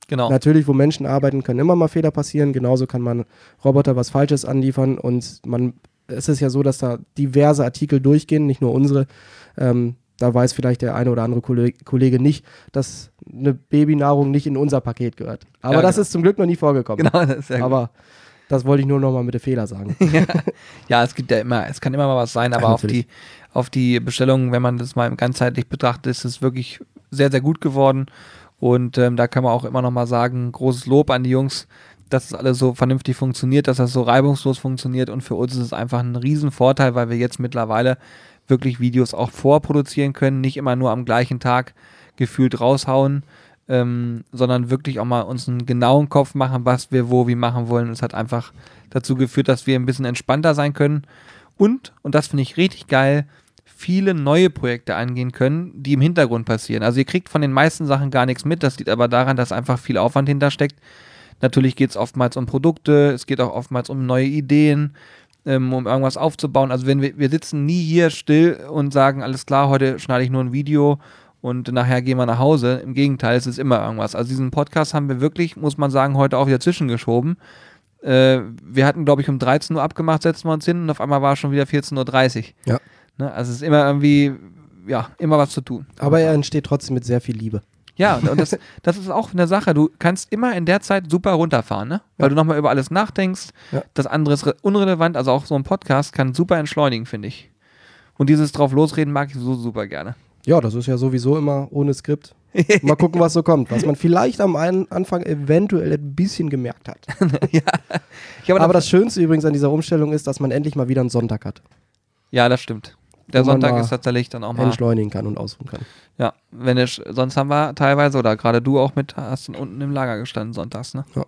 Genau. Natürlich, wo Menschen arbeiten, können immer mal Fehler passieren. Genauso kann man Roboter was Falsches anliefern. Und man, es ist ja so, dass da diverse Artikel durchgehen, nicht nur unsere. Ähm, da weiß vielleicht der eine oder andere Kollege nicht, dass eine Babynahrung nicht in unser Paket gehört. Aber ja, das genau. ist zum Glück noch nie vorgekommen. Genau, das ist sehr gut. Aber das wollte ich nur noch mal mit dem Fehler sagen. ja. ja, es gibt ja immer, es kann immer mal was sein, aber ja, auf die, auf die Bestellungen, wenn man das mal ganzheitlich betrachtet, ist es wirklich sehr, sehr gut geworden. Und ähm, da kann man auch immer noch mal sagen, großes Lob an die Jungs, dass es alles so vernünftig funktioniert, dass das so reibungslos funktioniert. Und für uns ist es einfach ein Riesenvorteil, weil wir jetzt mittlerweile wirklich Videos auch vorproduzieren können, nicht immer nur am gleichen Tag gefühlt raushauen, ähm, sondern wirklich auch mal uns einen genauen Kopf machen, was wir wo wie machen wollen. Es hat einfach dazu geführt, dass wir ein bisschen entspannter sein können und, und das finde ich richtig geil, viele neue Projekte angehen können, die im Hintergrund passieren. Also ihr kriegt von den meisten Sachen gar nichts mit, das liegt aber daran, dass einfach viel Aufwand hintersteckt. Natürlich geht es oftmals um Produkte, es geht auch oftmals um neue Ideen, um irgendwas aufzubauen. Also wenn wir, wir sitzen nie hier still und sagen, alles klar, heute schneide ich nur ein Video und nachher gehen wir nach Hause. Im Gegenteil, es ist immer irgendwas. Also diesen Podcast haben wir wirklich, muss man sagen, heute auch wieder zwischengeschoben. Äh, wir hatten, glaube ich, um dreizehn Uhr abgemacht, setzen wir uns hin und auf einmal war es schon wieder vierzehn Uhr dreißig. Ja. Ne? Also es ist immer irgendwie, ja, immer was zu tun. Aber er entsteht trotzdem mit sehr viel Liebe. Ja, und das, das ist auch eine Sache. Du kannst immer in der Zeit super runterfahren, ne? Weil ja. du nochmal über alles nachdenkst. Ja. Das andere ist unrelevant. Also auch so ein Podcast kann super entschleunigen, finde ich. Und dieses drauf losreden mag ich so super gerne. Ja, das ist ja sowieso immer ohne Skript. Mal gucken, was so kommt. Was man vielleicht am einen Anfang eventuell ein bisschen gemerkt hat. ja. Aber, Aber das Schönste übrigens an dieser Umstellung ist, dass man endlich mal wieder einen Sonntag hat. Ja, das stimmt. Der Sonntag ist tatsächlich dann auch mal entschleunigen kann und ausruhen kann. Ja, wenn ich, sonst haben wir teilweise, oder gerade du auch mit, hast unten im Lager gestanden sonntags, ne? Ja.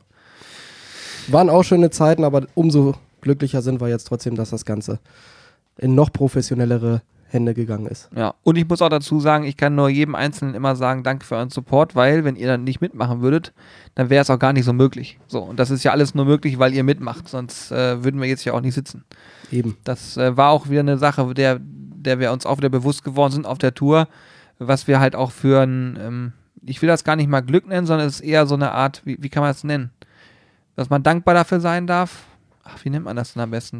Waren auch schöne Zeiten, aber umso glücklicher sind wir jetzt trotzdem, dass das Ganze in noch professionellere Hände gegangen ist. Ja, und ich muss auch dazu sagen, ich kann nur jedem Einzelnen immer sagen, danke für euren Support, weil wenn ihr dann nicht mitmachen würdet, dann wäre es auch gar nicht so möglich. So, und das ist ja alles nur möglich, weil ihr mitmacht, sonst äh, würden wir jetzt ja auch nicht sitzen. Eben. Das äh, war auch wieder eine Sache, der, der wir uns auch wieder bewusst geworden sind auf der Tour, was wir halt auch für ein, ähm, ich will das gar nicht mal Glück nennen, sondern es ist eher so eine Art, wie, wie kann man das nennen? Dass man dankbar dafür sein darf. Ach, wie nennt man das denn am besten?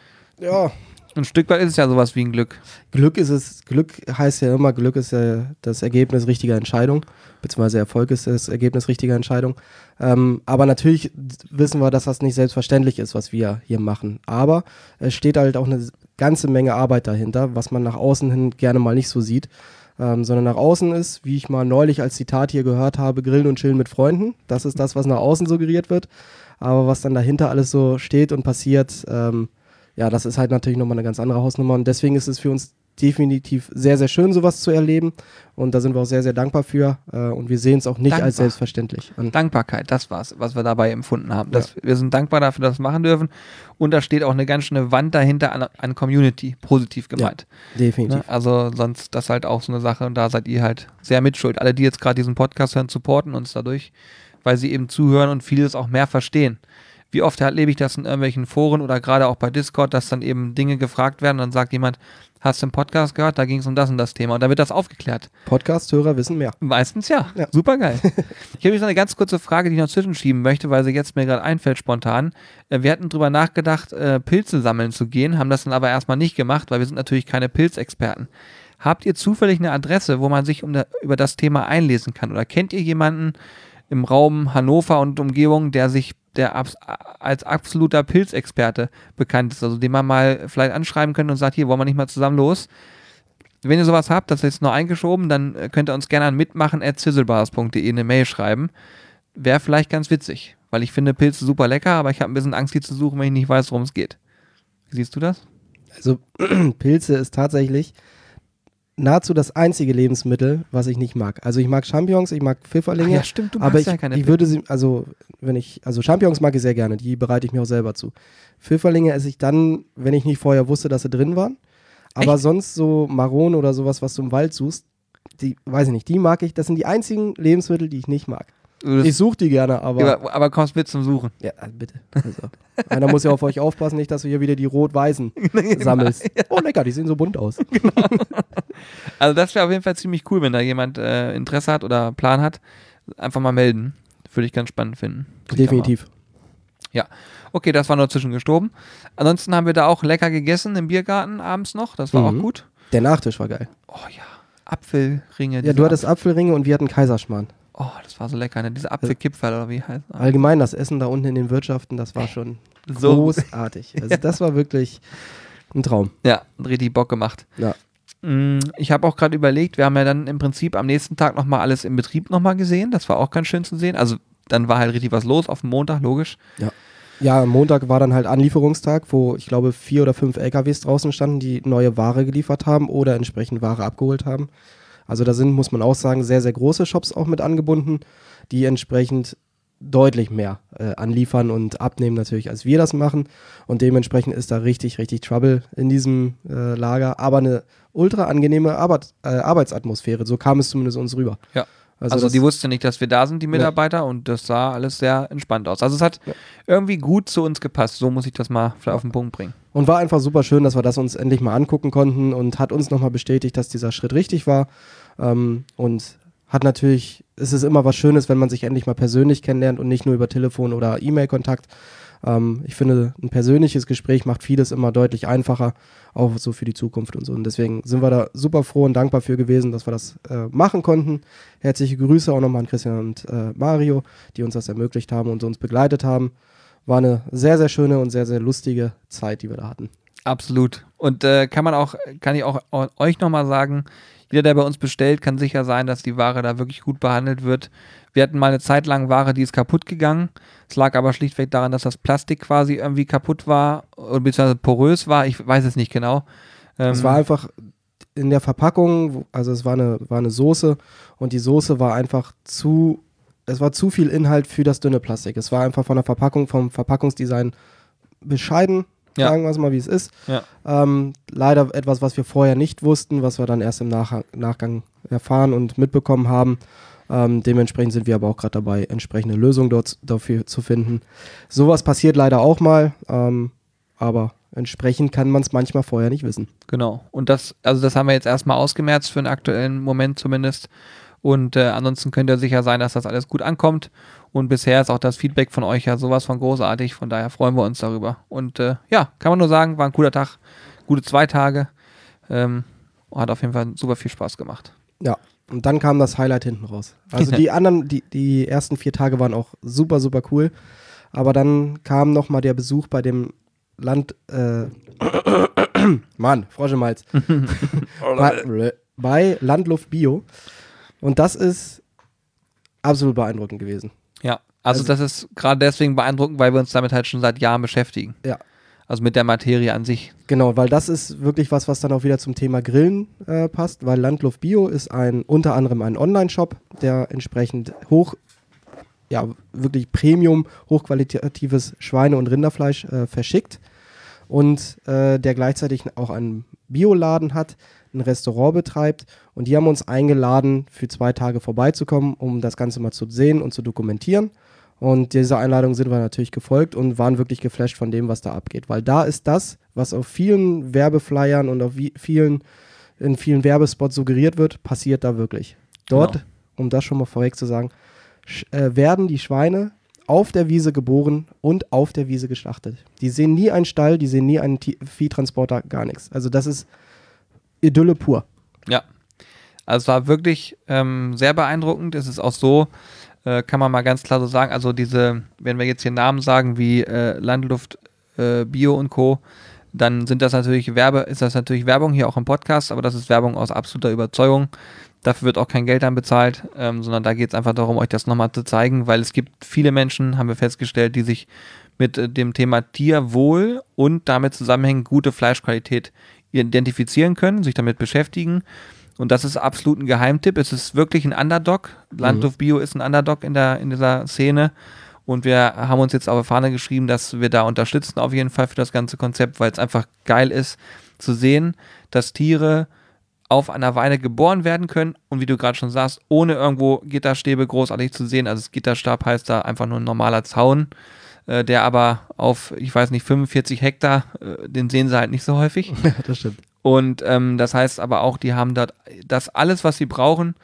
Ja. Ein Stück weit ist es ja sowas wie ein Glück. Glück ist es, Glück heißt ja immer, Glück ist ja das Ergebnis richtiger Entscheidung, beziehungsweise Erfolg ist das Ergebnis richtiger Entscheidung. Ähm, aber natürlich wissen wir, dass das nicht selbstverständlich ist, was wir hier machen. Aber es steht halt auch eine ganze Menge Arbeit dahinter, was man nach außen hin gerne mal nicht so sieht. Ähm, sondern nach außen ist, wie ich mal neulich als Zitat hier gehört habe, grillen und chillen mit Freunden. Das ist das, was nach außen suggeriert wird. Aber was dann dahinter alles so steht und passiert, ähm, ja, das ist halt natürlich nochmal eine ganz andere Hausnummer. Und deswegen ist es für uns definitiv sehr, sehr schön, sowas zu erleben. Und da sind wir auch sehr, sehr dankbar für. Äh, und wir sehen es auch nicht Dankbar. als selbstverständlich an. Dankbarkeit, das war's, was wir dabei empfunden haben. Das, ja. Wir sind dankbar dafür, dass wir das machen dürfen. Und da steht auch eine ganz schöne Wand dahinter an, an Community, positiv gemeint. Ja, definitiv. Ne? Also sonst, das ist halt auch so eine Sache. Und da seid ihr halt sehr mitschuld. Alle, die jetzt gerade diesen Podcast hören, supporten uns dadurch, weil sie eben zuhören und vieles auch mehr verstehen. Wie oft erlebe ich das in irgendwelchen Foren oder gerade auch bei Discord, dass dann eben Dinge gefragt werden und dann sagt jemand, hast du einen Podcast gehört? Da ging es um das und das Thema. Und da wird das aufgeklärt. Podcast-Hörer wissen mehr. Meistens ja. ja. Super geil. Ich habe jetzt noch eine ganz kurze Frage, die ich noch zwischenschieben möchte, weil sie jetzt mir gerade einfällt spontan. Wir hatten drüber nachgedacht, Pilze sammeln zu gehen, haben das dann aber erstmal nicht gemacht, weil wir sind natürlich keine Pilzexperten. Habt ihr zufällig eine Adresse, wo man sich um da, über das Thema einlesen kann? Oder kennt ihr jemanden im Raum Hannover und Umgebung, der sich der abs- als absoluter Pilzexperte bekannt ist, also den man mal vielleicht anschreiben könnte und sagt, hier, wollen wir nicht mal zusammen los? Wenn ihr sowas habt, das ist jetzt noch eingeschoben, dann könnt ihr uns gerne an mitmachen at sizzlebars punkt de eine Mail schreiben. Wäre vielleicht ganz witzig, weil ich finde Pilze super lecker, aber ich habe ein bisschen Angst, die zu suchen, wenn ich nicht weiß, worum es geht. Wie siehst du das? Also Pilze ist tatsächlich nahezu das einzige Lebensmittel, was ich nicht mag. Also ich mag Champignons, ich mag Pfifferlinge. Ach ja, stimmt, du magst aber ich, ja keine ich würde sie, also wenn ich, also Champignons mag ich sehr gerne, die bereite ich mir auch selber zu. Pfifferlinge esse ich dann, wenn ich nicht vorher wusste, dass sie drin waren. Aber Echt? sonst so Maronen oder sowas, was du im Wald suchst, die, weiß ich nicht, die mag ich, das sind die einzigen Lebensmittel, die ich nicht mag. Das ich suche die gerne, aber... Ja, aber kommst mit zum Suchen. Ja, bitte. Also, einer muss ja auf euch aufpassen, nicht, dass du hier wieder die Rot-Weißen sammelst. Ja. Oh, lecker, die sehen so bunt aus. Genau. Also das wäre auf jeden Fall ziemlich cool, wenn da jemand äh, Interesse hat oder Plan hat. Einfach mal melden. Würde ich ganz spannend finden. Definitiv. Ja, okay, das war nur zwischengeschoben. Ansonsten haben wir da auch lecker gegessen im Biergarten abends noch. Das war Mhm. auch gut. Der Nachtisch war geil. Oh ja, Apfelringe. Ja, diese du hattest Apfel- Apfelringe und wir hatten Kaiserschmarrn. Oh, das war so lecker, ne? Diese Apfelkipferl oder wie heißt das? Allgemein das Essen da unten in den Wirtschaften, das war schon So- großartig. Also das war wirklich ein Traum. Ja, richtig Bock gemacht. Ja. Mm, Ich habe auch gerade überlegt, wir haben ja dann im Prinzip am nächsten Tag nochmal alles im Betrieb nochmal gesehen. Das war auch ganz schön zu sehen. Also dann war halt richtig was los auf dem Montag, logisch. Ja, am Montag war dann halt Anlieferungstag, wo ich glaube vier oder fünf L K Ws draußen standen, die neue Ware geliefert haben oder entsprechend Ware abgeholt haben. Also da sind, muss man auch sagen, sehr, sehr große Shops auch mit angebunden, die entsprechend deutlich mehr äh, anliefern und abnehmen natürlich, als wir das machen. Und dementsprechend ist da richtig, richtig Trouble in diesem äh, Lager. Aber eine ultra angenehme Arbeit, äh, Arbeitsatmosphäre, so kam es zumindest uns rüber. Ja. Also, Also, das, die wussten nicht, dass wir da sind, die Mitarbeiter, und das sah alles sehr entspannt aus. Also es hat Ja. irgendwie gut zu uns gepasst. So muss ich das mal vielleicht auf den Punkt bringen. Und war einfach super schön, dass wir das uns endlich mal angucken konnten und hat uns nochmal bestätigt, dass dieser Schritt richtig war. Ähm, und hat natürlich, es ist immer was Schönes, wenn man sich endlich mal persönlich kennenlernt und nicht nur über Telefon oder E-Mail-Kontakt. Ähm, ich finde, ein persönliches Gespräch macht vieles immer deutlich einfacher, auch so für die Zukunft und so. Und deswegen sind wir da super froh und dankbar für gewesen, dass wir das äh, machen konnten. Herzliche Grüße auch nochmal an Christian und äh, Mario, die uns das ermöglicht haben und uns begleitet haben. War eine sehr, sehr schöne und sehr, sehr lustige Zeit, die wir da hatten. Absolut. Und äh, kann man auch, kann ich auch eu- euch nochmal sagen, jeder, der bei uns bestellt, kann sicher sein, dass die Ware da wirklich gut behandelt wird. Wir hatten mal eine Zeit lang Ware, die ist kaputt gegangen. Es lag aber schlichtweg daran, dass das Plastik quasi irgendwie kaputt war oder beziehungsweise porös war. Ich weiß es nicht genau. Ähm, Es war einfach in der Verpackung, wo- also es war eine, war eine Soße und die Soße war einfach zu, es war zu viel Inhalt für das dünne Plastik. Es war einfach von der Verpackung, vom Verpackungsdesign bescheiden, Ja. sagen wir es mal, wie es ist. Ja. Ähm, leider etwas, was wir vorher nicht wussten, was wir dann erst im Nach Nachgang erfahren und mitbekommen haben. Ähm, dementsprechend sind wir aber auch gerade dabei, entsprechende Lösungen dort dafür zu finden. Sowas passiert leider auch mal, ähm, aber entsprechend kann man es manchmal vorher nicht wissen. Genau. Und das, also das haben wir jetzt erstmal ausgemerzt für den aktuellen Moment zumindest. Und äh, ansonsten könnt ihr sicher sein, dass das alles gut ankommt. Und bisher ist auch das Feedback von euch ja sowas von großartig. Von daher freuen wir uns darüber. Und äh, ja, kann man nur sagen, war ein cooler Tag. Gute zwei Tage. Ähm, hat auf jeden Fall super viel Spaß gemacht. Ja, und dann kam das Highlight hinten raus. Also die anderen, die, die ersten vier Tage waren auch super, super cool. Aber dann kam nochmal der Besuch bei dem Land, äh, Mann, Frosch im Hals. bei, bei Landluft Bio. Und das ist absolut beeindruckend gewesen. Ja, also, Also- das ist gerade deswegen beeindruckend, weil wir uns damit halt schon seit Jahren beschäftigen. Ja. Also mit der Materie an sich. Genau, weil das ist wirklich was, was dann auch wieder zum Thema Grillen äh, passt, weil Landluft Bio ist ein unter anderem ein Online-Shop, der entsprechend hoch, ja, wirklich Premium, hochqualitatives Schweine- und Rinderfleisch äh, verschickt und äh, der gleichzeitig auch einen Bioladen hat, ein Restaurant betreibt und die haben uns eingeladen, für zwei Tage vorbeizukommen, um das Ganze mal zu sehen und zu dokumentieren. Und dieser Einladung sind wir natürlich gefolgt und waren wirklich geflasht von dem, was da abgeht. Weil da ist das, was auf vielen Werbeflyern und auf wie- vielen, in vielen Werbespots suggeriert wird, passiert da wirklich. Dort, Genau. um das schon mal vorweg zu sagen, sch- äh, werden die Schweine auf der Wiese geboren und auf der Wiese geschlachtet. Die sehen nie einen Stall, die sehen nie einen Ti- Viehtransporter, gar nichts. Also das ist Idylle pur. Ja. Also es war wirklich ähm, sehr beeindruckend. Es ist auch so, äh, kann man mal ganz klar so sagen, also diese, wenn wir jetzt hier Namen sagen wie äh, Landluft, äh, Bio und Co., dann sind das natürlich Werbe, ist das natürlich Werbung hier auch im Podcast, aber das ist Werbung aus absoluter Überzeugung. Dafür wird auch kein Geld dann bezahlt, ähm, sondern da geht es einfach darum, euch das nochmal zu zeigen, weil es gibt viele Menschen, haben wir festgestellt, die sich mit äh, dem Thema Tierwohl und damit zusammenhängend gute Fleischqualität identifizieren können, sich damit beschäftigen. Und das ist absolut ein Geheimtipp. Es ist wirklich ein Underdog. Landluft Bio ist ein Underdog in, der, in dieser Szene. Und wir haben uns jetzt auf die Fahne geschrieben, dass wir da unterstützen auf jeden Fall für das ganze Konzept, weil es einfach geil ist zu sehen, dass Tiere auf einer Weide geboren werden können und wie du gerade schon sagst, ohne irgendwo Gitterstäbe großartig zu sehen. Also das Gitterstab heißt da einfach nur ein normaler Zaun, äh, der aber auf, ich weiß nicht, fünfundvierzig Hektar, äh, den sehen sie halt nicht so häufig. Das stimmt. Und ähm, das heißt aber auch, die haben dort das alles, was sie brauchen,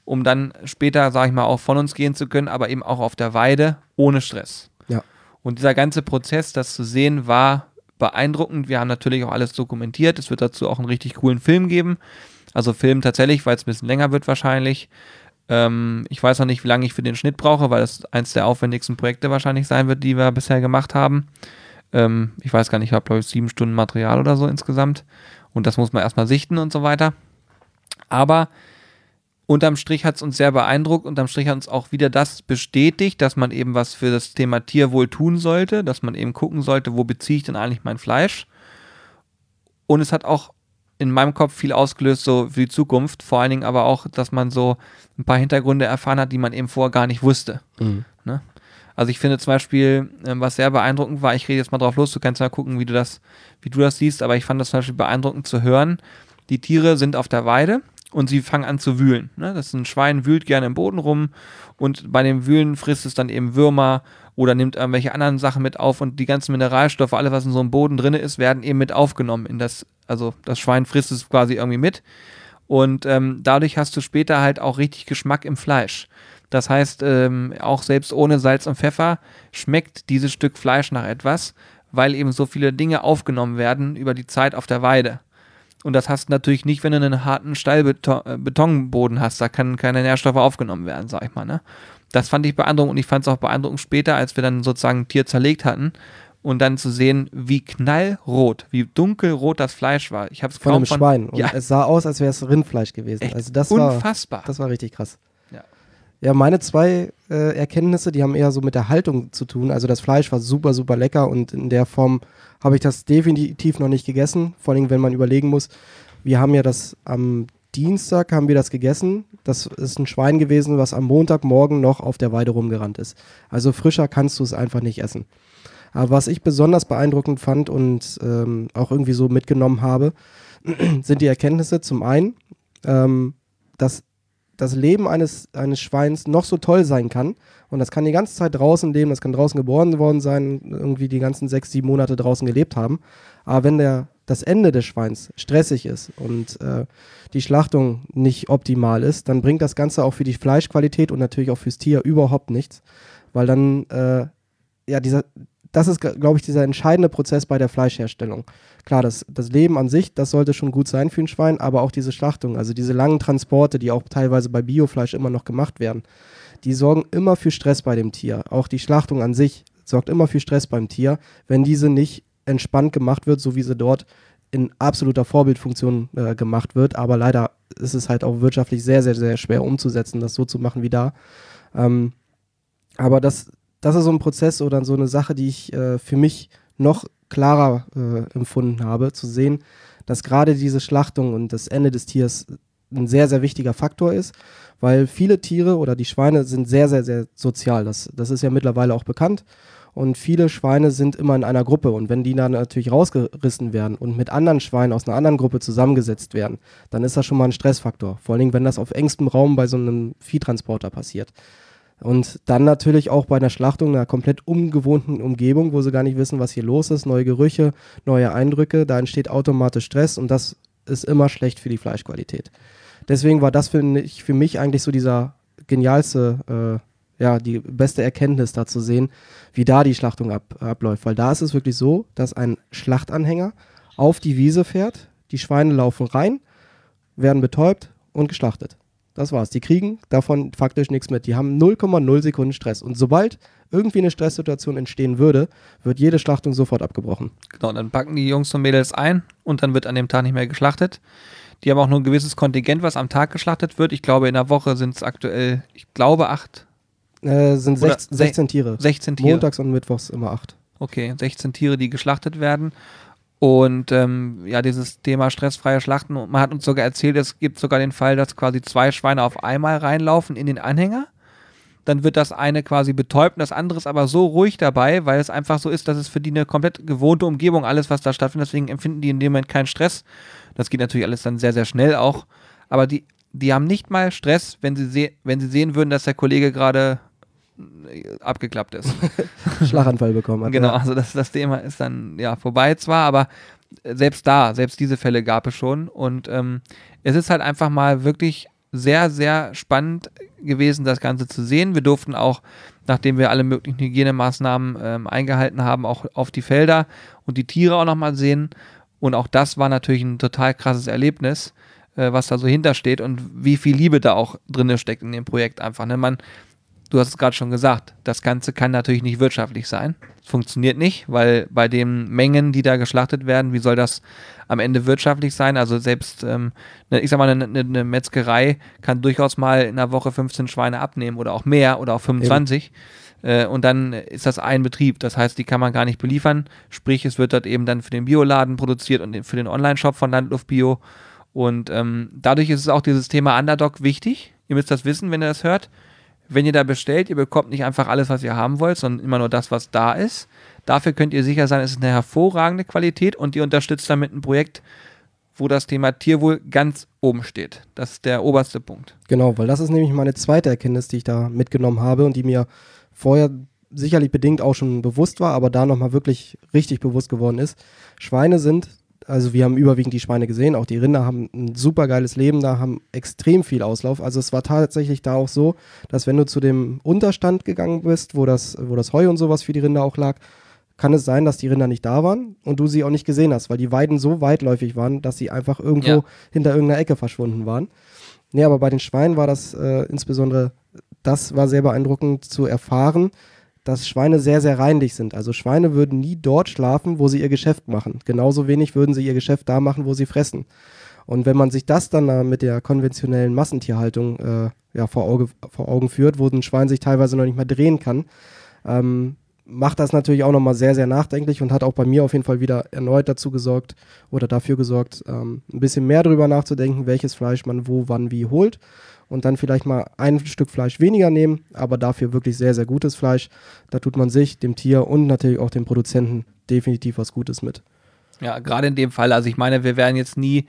um dann später, sag ich mal, auch von uns gehen zu können, aber eben auch auf der Weide ohne Stress. Ja. Und dieser ganze Prozess, das zu sehen, war beeindruckend. Wir haben natürlich auch alles dokumentiert. Es wird dazu auch einen richtig coolen Film geben. Also Film tatsächlich, weil es ein bisschen länger wird wahrscheinlich. Ähm, ich weiß noch nicht, wie lange ich für den Schnitt brauche, weil das eins der aufwendigsten Projekte wahrscheinlich sein wird, die wir bisher gemacht haben. Ähm, ich weiß gar nicht, ich habe glaube ich sieben Stunden Material oder so insgesamt. Und das muss man erstmal sichten und so weiter. Aber unterm Strich hat es uns sehr beeindruckt. Unterm Strich hat uns auch wieder das bestätigt, dass man eben was für das Thema Tierwohl tun sollte, dass man eben gucken sollte, wo beziehe ich denn eigentlich mein Fleisch. Und es hat auch in meinem Kopf viel ausgelöst, so für die Zukunft. Vor allen Dingen aber auch, dass man so ein paar Hintergründe erfahren hat, die man eben vorher gar nicht wusste. Mhm. Ne? Also ich finde zum Beispiel, was sehr beeindruckend war, ich rede jetzt mal drauf los, du kannst mal gucken, wie du das, wie du das siehst, aber ich fand das zum Beispiel beeindruckend zu hören. Die Tiere sind auf der Weide und sie fangen an zu wühlen. Ne? Das ist ein Schwein, wühlt gerne im Boden rum und bei dem Wühlen frisst es dann eben Würmer oder nimmt irgendwelche anderen Sachen mit auf und die ganzen Mineralstoffe, alles was in so einem Boden drin ist, werden eben mit aufgenommen in das, also das Schwein frisst es quasi irgendwie mit und ähm, dadurch hast du später halt auch richtig Geschmack im Fleisch. Das heißt, ähm, auch selbst ohne Salz und Pfeffer schmeckt dieses Stück Fleisch nach etwas, weil eben so viele Dinge aufgenommen werden über die Zeit auf der Weide. Und das hast du natürlich nicht, wenn du einen harten Stahlbetonboden hast. Da können keine Nährstoffe aufgenommen werden, sag ich mal. Ne? Das fand ich beeindruckend und ich fand es auch beeindruckend später, als wir dann sozusagen ein Tier zerlegt hatten und dann zu sehen, wie knallrot, wie dunkelrot das Fleisch war. Ich hab's Von kaum einem von, Schwein. Und ja, es sah aus, als wäre es Rindfleisch gewesen. echt Also das unfassbar. war, das war richtig krass. Ja. Ja, meine zwei äh, Erkenntnisse, die haben eher so mit der Haltung zu tun. Also das Fleisch war super, super lecker und in der Form habe ich das definitiv noch nicht gegessen. Vor allem, wenn man überlegen muss, wir haben ja das am Dienstag haben wir das gegessen. Das ist ein Schwein gewesen, was am Montagmorgen noch auf der Weide rumgerannt ist. Also frischer kannst du es einfach nicht essen. Aber was ich besonders beeindruckend fand und ähm, auch irgendwie so mitgenommen habe, sind die Erkenntnisse. Zum einen, ähm, dass das Leben eines, eines Schweins noch so toll sein kann und das kann die ganze Zeit draußen leben, das kann draußen geboren worden sein, irgendwie die ganzen sechs, sieben Monate draußen gelebt haben. Aber wenn der, das Ende des Schweins stressig ist und äh, die Schlachtung nicht optimal ist, dann bringt das Ganze auch für die Fleischqualität und natürlich auch fürs Tier überhaupt nichts, weil dann, äh, ja, dieser, das ist, glaube ich, dieser entscheidende Prozess bei der Fleischherstellung. Klar, das, das Leben an sich, das sollte schon gut sein für ein Schwein, aber auch diese Schlachtung, also diese langen Transporte, die auch teilweise bei Biofleisch immer noch gemacht werden, die sorgen immer für Stress bei dem Tier. Auch die Schlachtung an sich sorgt immer für Stress beim Tier, wenn diese nicht entspannt gemacht wird, so wie sie dort in absoluter Vorbildfunktion äh, gemacht wird. Aber leider ist es halt auch wirtschaftlich sehr, sehr, sehr schwer umzusetzen, das so zu machen wie da. Ähm, aber das, das ist so ein Prozess oder so eine Sache, die ich äh, für mich noch klarer äh, empfunden habe, zu sehen, dass gerade diese Schlachtung und das Ende des Tiers ein sehr, sehr wichtiger Faktor ist, weil viele Tiere oder die Schweine sind sehr, sehr, sehr sozial. Das, das ist ja mittlerweile auch bekannt. Und viele Schweine sind immer in einer Gruppe. Und wenn die dann natürlich rausgerissen werden und mit anderen Schweinen aus einer anderen Gruppe zusammengesetzt werden, dann ist das schon mal ein Stressfaktor. Vor allen Dingen, wenn das auf engstem Raum bei so einem Viehtransporter passiert. Und dann natürlich auch bei einer Schlachtung, einer komplett ungewohnten Umgebung, wo sie gar nicht wissen, was hier los ist, neue Gerüche, neue Eindrücke, da entsteht automatisch Stress und das ist immer schlecht für die Fleischqualität. Deswegen war das für, für mich eigentlich so dieser genialste, äh, ja, die beste Erkenntnis da zu sehen, wie da die Schlachtung ab, abläuft. Weil da ist es wirklich so, dass ein Schlachtanhänger auf die Wiese fährt, die Schweine laufen rein, werden betäubt und geschlachtet. Das war's. Die kriegen davon faktisch nichts mit. Die haben null Komma null Sekunden Stress. Und sobald irgendwie eine Stresssituation entstehen würde, wird jede Schlachtung sofort abgebrochen. Genau, dann packen die Jungs und Mädels ein und dann wird an dem Tag nicht mehr geschlachtet. Die haben auch nur ein gewisses Kontingent, was am Tag geschlachtet wird. Ich glaube, in der Woche sind es aktuell, ich glaube, acht. Äh, sind sechzehn, sechzehn Tiere. sechzehn Tiere. Montags und Mittwochs immer acht. Okay, sechzehn Tiere, die geschlachtet werden. Und ähm, ja, dieses Thema stressfreie Schlachten, man hat uns sogar erzählt, es gibt sogar den Fall, dass quasi zwei Schweine auf einmal reinlaufen in den Anhänger. Dann wird das eine quasi betäubt und das andere ist aber so ruhig dabei, weil es einfach so ist, dass es für die eine komplett gewohnte Umgebung, alles was da stattfindet, deswegen empfinden die in dem Moment keinen Stress. Das geht natürlich alles dann sehr, sehr schnell auch. Aber die, die haben nicht mal Stress, wenn sie, se- wenn sie sehen würden, dass der Kollege gerade abgeklappt ist. Schlaganfall bekommen hat. Genau, Ja. also das, das Thema ist dann ja vorbei zwar, aber selbst da, selbst diese Fälle gab es schon und ähm, es ist halt einfach mal wirklich sehr, sehr spannend gewesen, das Ganze zu sehen. Wir durften auch, nachdem wir alle möglichen Hygienemaßnahmen ähm, eingehalten haben, auch auf die Felder und die Tiere auch nochmal sehen. Und auch das war natürlich ein total krasses Erlebnis, äh, was da so hintersteht und wie viel Liebe da auch drin steckt in dem Projekt einfach. Ne? Man, du hast es gerade schon gesagt, das Ganze kann natürlich nicht wirtschaftlich sein. Funktioniert nicht, weil bei den Mengen, die da geschlachtet werden, wie soll das am Ende wirtschaftlich sein? Also selbst, ähm, ne, ich sag mal, eine, eine Metzgerei kann durchaus mal in einer Woche fünfzehn Schweine abnehmen oder auch mehr oder auch fünfundzwanzig. Äh, und dann ist das ein Betrieb. Das heißt, die kann man gar nicht beliefern. Sprich, es wird dort eben dann für den Bioladen produziert und für den Online-Shop von Landluft Bio. Und ähm, dadurch ist es auch dieses Thema Underdog wichtig. Ihr müsst das wissen, wenn ihr das hört. Wenn ihr da bestellt, ihr bekommt nicht einfach alles, was ihr haben wollt, sondern immer nur das, was da ist. Dafür könnt ihr sicher sein, es ist eine hervorragende Qualität und ihr unterstützt damit ein Projekt, wo das Thema Tierwohl ganz oben steht. Das ist der oberste Punkt. Genau, weil das ist nämlich meine zweite Erkenntnis, die ich da mitgenommen habe und die mir vorher sicherlich bedingt auch schon bewusst war, aber da nochmal wirklich richtig bewusst geworden ist. Schweine sind, also wir haben überwiegend die Schweine gesehen, auch die Rinder haben ein super geiles Leben da, haben extrem viel Auslauf. Also es war tatsächlich da auch so, dass wenn du zu dem Unterstand gegangen bist, wo das, wo das Heu und sowas für die Rinder auch lag, kann es sein, dass die Rinder nicht da waren und du sie auch nicht gesehen hast, weil die Weiden so weitläufig waren, dass sie einfach irgendwo ja. hinter irgendeiner Ecke verschwunden waren. Nee, aber bei den Schweinen war das äh, insbesondere, das war sehr beeindruckend zu erfahren, dass Schweine sehr, sehr reinlich sind. Also Schweine würden nie dort schlafen, wo sie ihr Geschäft machen. Genauso wenig würden sie ihr Geschäft da machen, wo sie fressen. Und wenn man sich das dann äh, mit der konventionellen Massentierhaltung äh, ja, vor, Auge, vor Augen führt, wo ein Schwein sich teilweise noch nicht mal drehen kann, ähm, macht das natürlich auch nochmal sehr, sehr nachdenklich und hat auch bei mir auf jeden Fall wieder erneut dazu gesorgt oder dafür gesorgt, ähm, ein bisschen mehr drüber nachzudenken, welches Fleisch man wo, wann, wie holt. Und dann vielleicht mal ein Stück Fleisch weniger nehmen, aber dafür wirklich sehr, sehr gutes Fleisch. Da tut man sich, dem Tier und natürlich auch dem Produzenten definitiv was Gutes mit. Ja, gerade in dem Fall. Also ich meine, wir werden jetzt nie,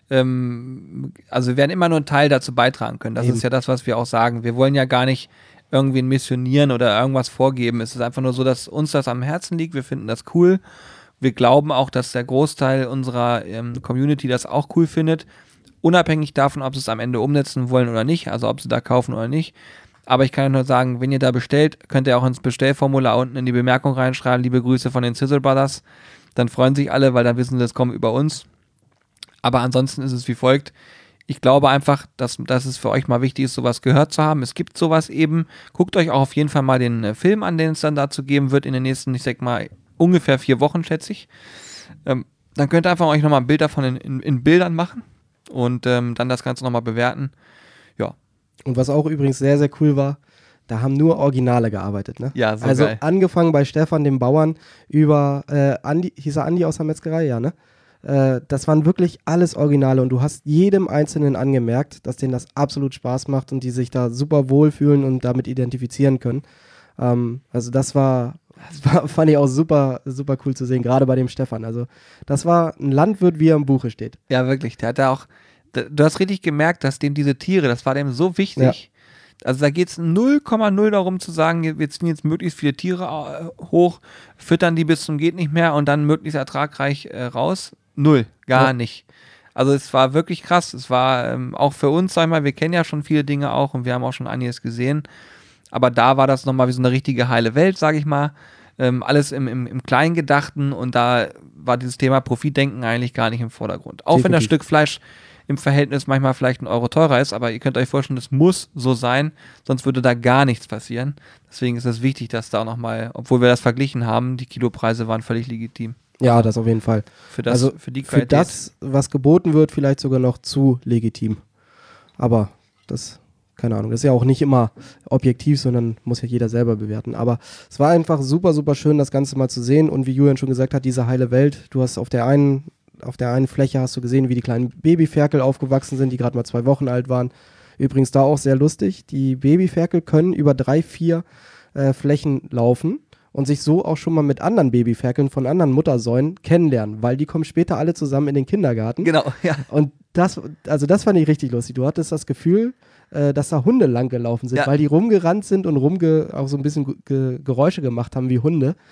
ähm, also wir werden immer nur einen Teil dazu beitragen können. Das Eben. ist ja das, was wir auch sagen. Wir wollen ja gar nicht irgendwen missionieren oder irgendwas vorgeben. Es ist einfach nur so, dass uns das am Herzen liegt. Wir finden das cool. Wir glauben auch, dass der Großteil unserer ähm, Community das auch cool findet. Unabhängig davon, ob sie es am Ende umsetzen wollen oder nicht, also ob sie da kaufen oder nicht. Aber ich kann nur sagen, wenn ihr da bestellt, könnt ihr auch ins Bestellformular unten in die Bemerkung reinschreiben, liebe Grüße von den Sizzle Brothers. Dann freuen sich alle, weil dann wissen sie, das kommt über uns. Aber ansonsten ist es wie folgt. Ich glaube einfach, dass, dass es für euch mal wichtig ist, sowas gehört zu haben. Es gibt sowas eben. Guckt euch auch auf jeden Fall mal den äh, Film an, den es dann dazu geben wird in den nächsten, ich sag mal, ungefähr vier Wochen, schätze ich. Ähm, dann könnt ihr einfach euch nochmal ein Bild davon in, in, in Bildern machen. Und ähm, dann das Ganze nochmal bewerten. Ja. Und was auch übrigens sehr, sehr cool war, da haben nur Originale gearbeitet, ne? Ja, so Also geil. angefangen bei Stefan, dem Bauern, über äh, Andi, hieß er Andi aus der Metzgerei, ja, ne? Äh, das waren wirklich alles Originale und du hast jedem Einzelnen angemerkt, dass denen das absolut Spaß macht und die sich da super wohlfühlen und damit identifizieren können. Ähm, also das war, das war, fand ich auch super, super cool zu sehen, gerade bei dem Stefan. Also das war ein Landwirt, wie er im Buche steht. Ja, wirklich. Der hat da auch, du hast richtig gemerkt, dass dem diese Tiere, das war dem so wichtig. Ja. Also da geht es null Komma null darum zu sagen, wir ziehen jetzt möglichst viele Tiere äh, hoch, füttern die bis zum geht nicht mehr und dann möglichst ertragreich äh, raus. Null, gar ja. nicht. Also es war wirklich krass. Es war ähm, auch für uns, sag ich mal, wir kennen ja schon viele Dinge auch und wir haben auch schon einiges gesehen. Aber da war das nochmal wie so eine richtige heile Welt, sag ich mal. Ähm, alles im, im, im Kleingedachten und da war dieses Thema Profitdenken eigentlich gar nicht im Vordergrund. Auch Definitiv. Wenn das Stück Fleisch im Verhältnis manchmal vielleicht ein Euro teurer ist, aber ihr könnt euch vorstellen, das muss so sein, sonst würde da gar nichts passieren. Deswegen ist es wichtig, dass da auch nochmal, obwohl wir das verglichen haben, die Kilopreise waren völlig legitim. Ja, das auf jeden Fall. Für das, also für die Qualität. Für das, was geboten wird, vielleicht sogar noch zu legitim. Aber das, keine Ahnung, das ist ja auch nicht immer objektiv, sondern muss ja jeder selber bewerten. Aber es war einfach super, super schön, das Ganze mal zu sehen. Und wie Julian schon gesagt hat, diese heile Welt, du hast auf der einen Auf der einen Fläche hast du gesehen, wie die kleinen Babyferkel aufgewachsen sind, die gerade mal zwei Wochen alt waren. Übrigens da auch sehr lustig. Die Babyferkel können über drei, vier äh, Flächen laufen und sich so auch schon mal mit anderen Babyferkeln von anderen Muttersäulen kennenlernen, weil die kommen später alle zusammen in den Kindergarten. Genau, ja. Und das, also das fand ich richtig lustig. Du hattest das Gefühl, äh, dass da Hunde lang gelaufen sind, ja. weil die rumgerannt sind und rumge auch so ein bisschen ge Geräusche gemacht haben wie Hunde.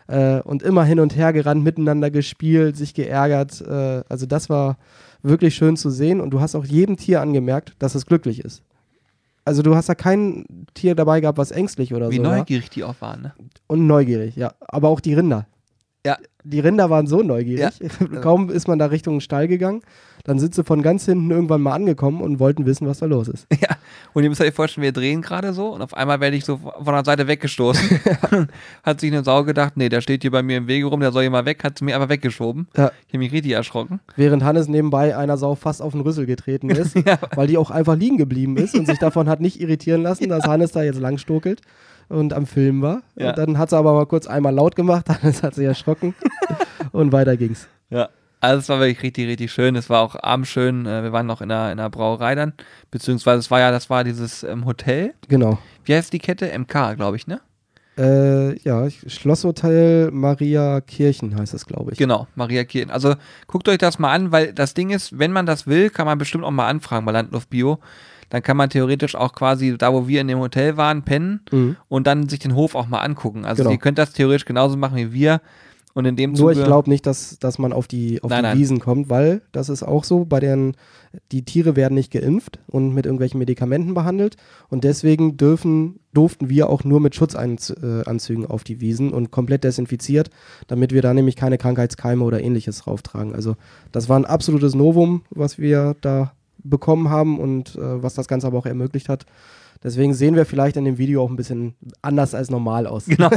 äh, und immer hin und her gerannt, miteinander gespielt, sich geärgert. Äh, also das war wirklich schön zu sehen und du hast auch jedem Tier angemerkt, dass es glücklich ist. Also du hast da kein Tier dabei gehabt, was ängstlich oder Wie so war. Wie neugierig die auch waren, ne? Und neugierig, ja. Aber auch die Rinder. Ja. Die Rinder waren so neugierig. Ja. Kaum ist man da Richtung den Stall gegangen, dann sind sie von ganz hinten irgendwann mal angekommen und wollten wissen, was da los ist. Ja, und ihr müsst euch vorstellen, wir drehen gerade so und auf einmal werde ich so von der Seite weggestoßen. Hat sich eine Sau gedacht, nee, der steht hier bei mir im Wege rum, der soll hier mal weg, hat sie mir aber weggeschoben. Ja. Ich habe mich richtig erschrocken. Während Hannes nebenbei einer Sau fast auf den Rüssel getreten ist, ja. weil die auch einfach liegen geblieben ist und sich davon hat nicht irritieren lassen, dass Hannes da jetzt lang stokelt und am Film war. Ja. Und dann hat sie aber mal kurz einmal laut gemacht, Hannes hat sich erschrocken und weiter ging's. Ja. Also es war wirklich richtig, richtig schön. Es war auch abends schön. Wir waren noch in einer, in einer Brauerei dann, beziehungsweise es war ja, das war dieses ähm, Hotel. Genau. Wie heißt die Kette? M K, glaube ich, ne? Äh, ja, Schlosshotel Maria Kirchen heißt es, glaube ich. Genau, Maria Kirchen. Also guckt euch das mal an, weil das Ding ist, wenn man das will, kann man bestimmt auch mal anfragen bei Landluft Bio. Dann kann man theoretisch auch quasi da, wo wir in dem Hotel waren, pennen mhm. und dann sich den Hof auch mal angucken. Also genau. Ihr könnt das theoretisch genauso machen wie wir. Und in dem Nur Zuge, ich glaube nicht, dass, dass man auf die, auf nein, die nein. Wiesen kommt, weil das ist auch so, bei den, die Tiere werden nicht geimpft und mit irgendwelchen Medikamenten behandelt und deswegen dürfen, durften wir auch nur mit Schutzanzügen auf die Wiesen und komplett desinfiziert, damit wir da nämlich keine Krankheitskeime oder ähnliches drauftragen. Also das war ein absolutes Novum, was wir da bekommen haben und äh, was das Ganze aber auch ermöglicht hat. Deswegen sehen wir vielleicht in dem Video auch ein bisschen anders als normal aus. Genau.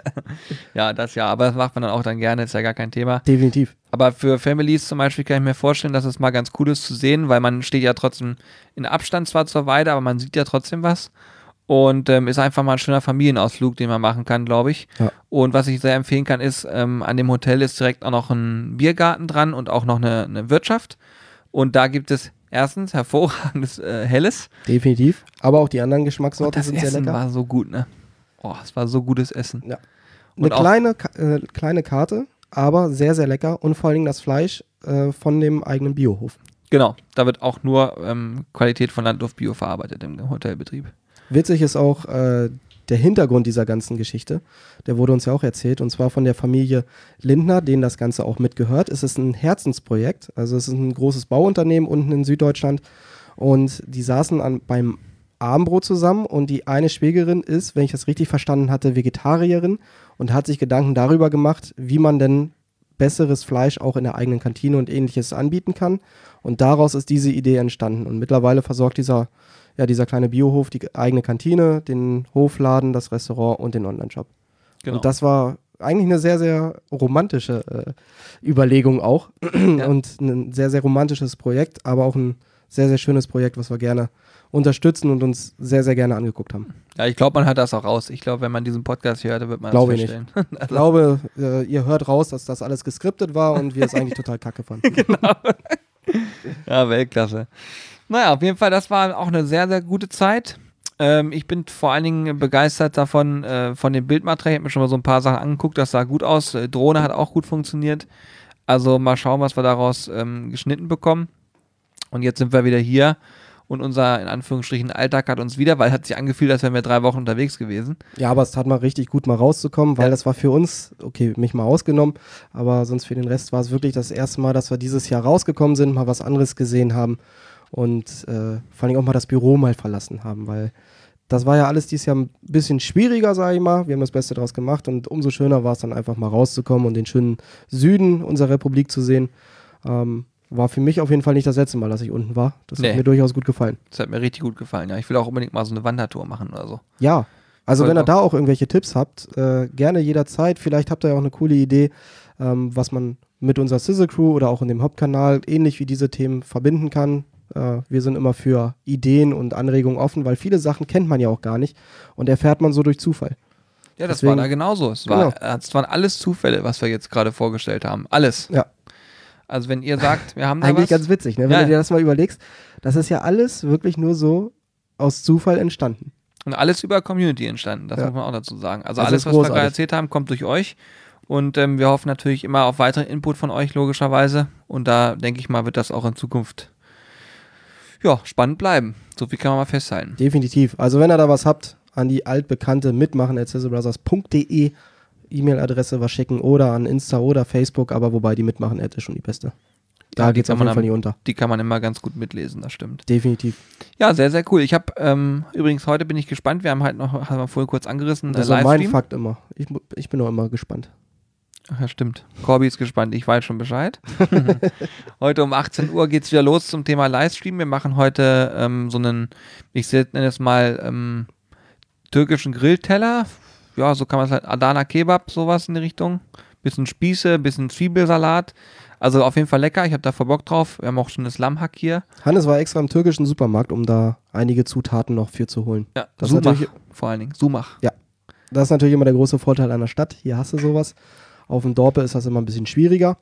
Ja, das ja, aber das macht man dann auch dann gerne, ist ja gar kein Thema. Definitiv. Aber für Families zum Beispiel kann ich mir vorstellen, dass es mal ganz cool ist zu sehen, weil man steht ja trotzdem in Abstand zwar zur Weide, aber man sieht ja trotzdem was. Und ähm, ist einfach mal ein schöner Familienausflug, den man machen kann, glaube ich. Ja. Und was ich sehr empfehlen kann, ist, ähm, an dem Hotel ist direkt auch noch ein Biergarten dran und auch noch eine, eine Wirtschaft. Und da gibt es erstens hervorragendes äh, Helles. Definitiv. Aber auch die anderen Geschmackssorten sind Essen sehr lecker. Das war so gut, ne? Oh, es war so gutes Essen. Ja. Eine kleine, äh, kleine Karte, aber sehr, sehr lecker. Und vor allen Dingen das Fleisch äh, von dem eigenen Biohof. Genau. Da wird auch nur ähm, Qualität von Landluft Bio verarbeitet im Hotelbetrieb. Witzig ist auch äh, der Hintergrund dieser ganzen Geschichte. Der wurde uns ja auch erzählt. Und zwar von der Familie Lindner, denen das Ganze auch mitgehört. Es ist ein Herzensprojekt. Also es ist ein großes Bauunternehmen unten in Süddeutschland. Und die saßen an, beim Abendbrot zusammen. Und die eine Schwägerin ist, wenn ich das richtig verstanden hatte, Vegetarierin. Und hat sich Gedanken darüber gemacht, wie man denn besseres Fleisch auch in der eigenen Kantine und ähnliches anbieten kann. Und daraus ist diese Idee entstanden. Und mittlerweile versorgt dieser Ja, dieser kleine Biohof, die eigene Kantine, den Hofladen, das Restaurant und den Online-Shop. Genau. Und das war eigentlich eine sehr, sehr romantische äh, Überlegung auch. Ja. Und ein sehr, sehr romantisches Projekt, aber auch ein sehr, sehr schönes Projekt, was wir gerne unterstützen und uns sehr, sehr gerne angeguckt haben. Ja, ich glaube, man hört das auch raus. Ich glaube, wenn man diesen Podcast hört, wird man glaube das feststellen. Nicht. Ich glaube, äh, ihr hört raus, dass das alles geskriptet war und wir es eigentlich total kacke fanden. Genau. Ja, Weltklasse. Naja, auf jeden Fall, das war auch eine sehr, sehr gute Zeit. Ähm, ich bin vor allen Dingen begeistert davon, äh, von dem Bildmaterial. Ich habe mir schon mal so ein paar Sachen angeguckt, das sah gut aus. Äh, Drohne hat auch gut funktioniert. Also mal schauen, was wir daraus ähm, geschnitten bekommen. Und jetzt sind wir wieder hier und unser, in Anführungsstrichen, Alltag hat uns wieder, weil hat sich angefühlt, als wären wir drei Wochen unterwegs gewesen. Ja, aber es tat mal richtig gut, mal rauszukommen, weil ja. das war für uns, okay, mich mal ausgenommen, aber sonst für den Rest war es wirklich das erste Mal, dass wir dieses Jahr rausgekommen sind, mal was anderes gesehen haben. Und äh, vor allem auch mal das Büro mal verlassen haben, weil das war ja alles dieses Jahr ein bisschen schwieriger, sage ich mal. Wir haben das Beste draus gemacht und umso schöner war es dann einfach mal rauszukommen und den schönen Süden unserer Republik zu sehen. Ähm, war für mich auf jeden Fall nicht das letzte Mal, dass ich unten war. Das nee. hat mir durchaus gut gefallen. Das hat mir richtig gut gefallen, ja. Ich will auch unbedingt mal so eine Wandertour machen oder so. Ja, also wenn ihr da auch irgendwelche Tipps habt, äh, gerne jederzeit. Vielleicht habt ihr ja auch eine coole Idee, ähm, was man mit unserer Sizzle Crew oder auch in dem Hauptkanal ähnlich wie diese Themen verbinden kann. Uh, wir sind immer für Ideen und Anregungen offen, weil viele Sachen kennt man ja auch gar nicht und erfährt man so durch Zufall. Ja, das Deswegen, war da genauso. Es, war, genau. es waren alles Zufälle, was wir jetzt gerade vorgestellt haben. Alles. Ja. Also wenn ihr sagt, wir haben da Eigentlich was. ganz witzig, ne? Wenn ja. du dir das mal überlegst, das ist ja alles wirklich nur so aus Zufall entstanden. Und alles über Community entstanden, das ja. muss man auch dazu sagen. Also das alles, was wir gerade erzählt haben, kommt durch euch. Und ähm, wir hoffen natürlich immer auf weiteren Input von euch, logischerweise. Und da, denke ich mal, wird das auch in Zukunft ja, spannend bleiben. So viel kann man mal festhalten. Definitiv. Also wenn ihr da was habt, an die altbekannte mitmachen at sizzlebrothers punkt de E-Mail-Adresse was schicken oder an Insta oder Facebook, aber wobei die Mitmachen-Ad ist schon die beste. Da Ja, geht es auf jeden Fall nicht unter. Die kann man immer ganz gut mitlesen, das stimmt. Definitiv. Ja, sehr, sehr cool. Ich habe, ähm, übrigens, heute bin ich gespannt, wir haben halt noch, haben wir vorhin kurz angerissen, Das äh, ist mein Livestream. Fakt immer. Ich, ich bin auch immer gespannt. Ach ja, stimmt. Corby ist gespannt, ich weiß schon Bescheid. Heute um achtzehn Uhr geht es wieder los zum Thema Livestream. Wir machen heute ähm, so einen, ich nenne es mal, ähm, türkischen Grillteller. Ja, so kann man es halt, Adana Kebab, sowas in die Richtung. Bisschen Spieße, bisschen Zwiebelsalat. Also auf jeden Fall lecker, ich habe da voll Bock drauf. Wir haben auch schon das Lammhack hier. Hannes war extra im türkischen Supermarkt, um da einige Zutaten noch für zu holen. Ja, das Sumach, ist vor allen Dingen. Sumach. Ja, das ist natürlich immer der große Vorteil einer Stadt. Hier hast du sowas. Auf dem Dorpe ist das immer ein bisschen schwieriger.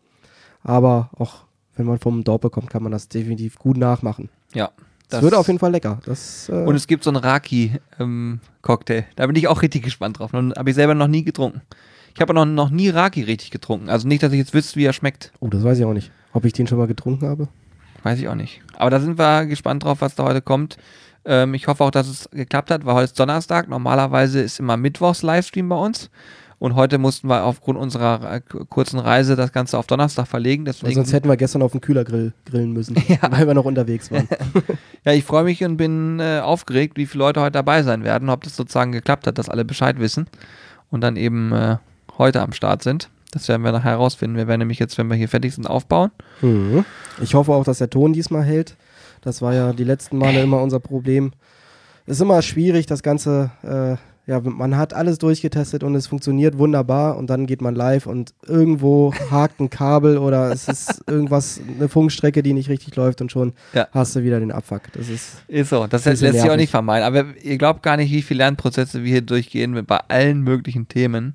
Aber auch wenn man vom Dorpe kommt, kann man das definitiv gut nachmachen. Ja. Das wird auf jeden Fall lecker. Das, äh und es gibt so einen Raki-Cocktail. Ähm, da bin ich auch richtig gespannt drauf. Habe ich selber noch nie getrunken. Ich habe noch, noch nie Raki richtig getrunken. Also nicht, dass ich jetzt wüsste, wie er schmeckt. Oh, das weiß ich auch nicht. Ob ich den schon mal getrunken habe? Weiß ich auch nicht. Aber da sind wir gespannt drauf, was da heute kommt. Ähm, ich hoffe auch, dass es geklappt hat, weil heute ist Donnerstag. Normalerweise ist immer Mittwochs Livestream bei uns. Und heute mussten wir aufgrund unserer äh, kurzen Reise das Ganze auf Donnerstag verlegen. Deswegen, sonst hätten wir gestern auf dem Kühlergrill grillen müssen, ja. weil wir noch unterwegs waren. Ja, ich freue mich und bin äh, aufgeregt, wie viele Leute heute dabei sein werden. Ob das sozusagen geklappt hat, dass alle Bescheid wissen. Und dann eben äh, heute am Start sind. Das werden wir nachher herausfinden. Wir werden nämlich jetzt, wenn wir hier fertig sind, aufbauen. Mhm. Ich hoffe auch, dass der Ton diesmal hält. Das war ja die letzten Male immer unser Problem. Es ist immer schwierig, das Ganze, äh, ja, man hat alles durchgetestet und es funktioniert wunderbar und dann geht man live und irgendwo hakt ein Kabel oder es ist irgendwas, eine Funkstrecke, die nicht richtig läuft und schon ja. hast du wieder den Abfuck. Das ist, ist so, das lässt sich auch nicht vermeiden. Aber ihr glaubt gar nicht, wie viele Lernprozesse wir hier durchgehen bei allen möglichen Themen.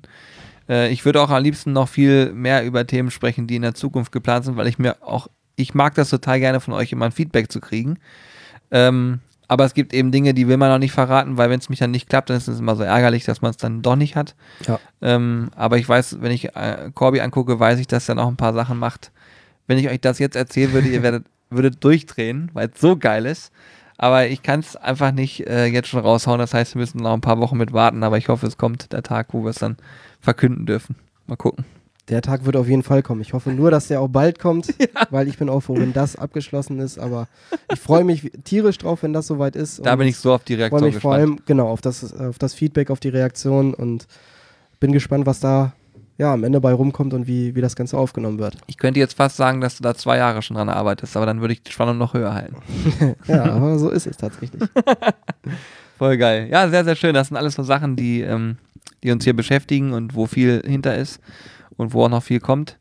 Ich würde auch am liebsten noch viel mehr über Themen sprechen, die in der Zukunft geplant sind, weil ich mir auch, ich mag das total gerne von euch immer ein Feedback zu kriegen. Ähm, aber es gibt eben Dinge, die will man noch nicht verraten, weil wenn es mich dann nicht klappt, dann ist es immer so ärgerlich, dass man es dann doch nicht hat. Ja. Ähm, aber ich weiß, wenn ich äh, Corby angucke, weiß ich, dass er noch ein paar Sachen macht. Wenn ich euch das jetzt erzählen würde, ihr werdet, würdet durchdrehen, weil es so geil ist. Aber ich kann es einfach nicht äh, jetzt schon raushauen. Das heißt, wir müssen noch ein paar Wochen mit warten. Aber ich hoffe, es kommt der Tag, wo wir es dann verkünden dürfen. Mal gucken. Der Tag wird auf jeden Fall kommen. Ich hoffe nur, dass der auch bald kommt, ja. weil ich bin auch froh, wenn das abgeschlossen ist. Aber ich freue mich tierisch drauf, wenn das soweit ist. Da bin ich so auf die Reaktion gespannt. Ich freue mich gespannt. vor allem genau auf das, auf das Feedback, auf die Reaktion und bin gespannt, was da ja, am Ende bei rumkommt und wie, wie das Ganze aufgenommen wird. Ich könnte jetzt fast sagen, dass du da zwei Jahre schon dran arbeitest, aber dann würde ich die Spannung noch höher halten. Ja, aber so ist es tatsächlich. Voll geil. Ja, sehr, sehr schön. Das sind alles so Sachen, die, ähm, die uns hier beschäftigen und wo viel hinter ist und wo auch noch viel kommt.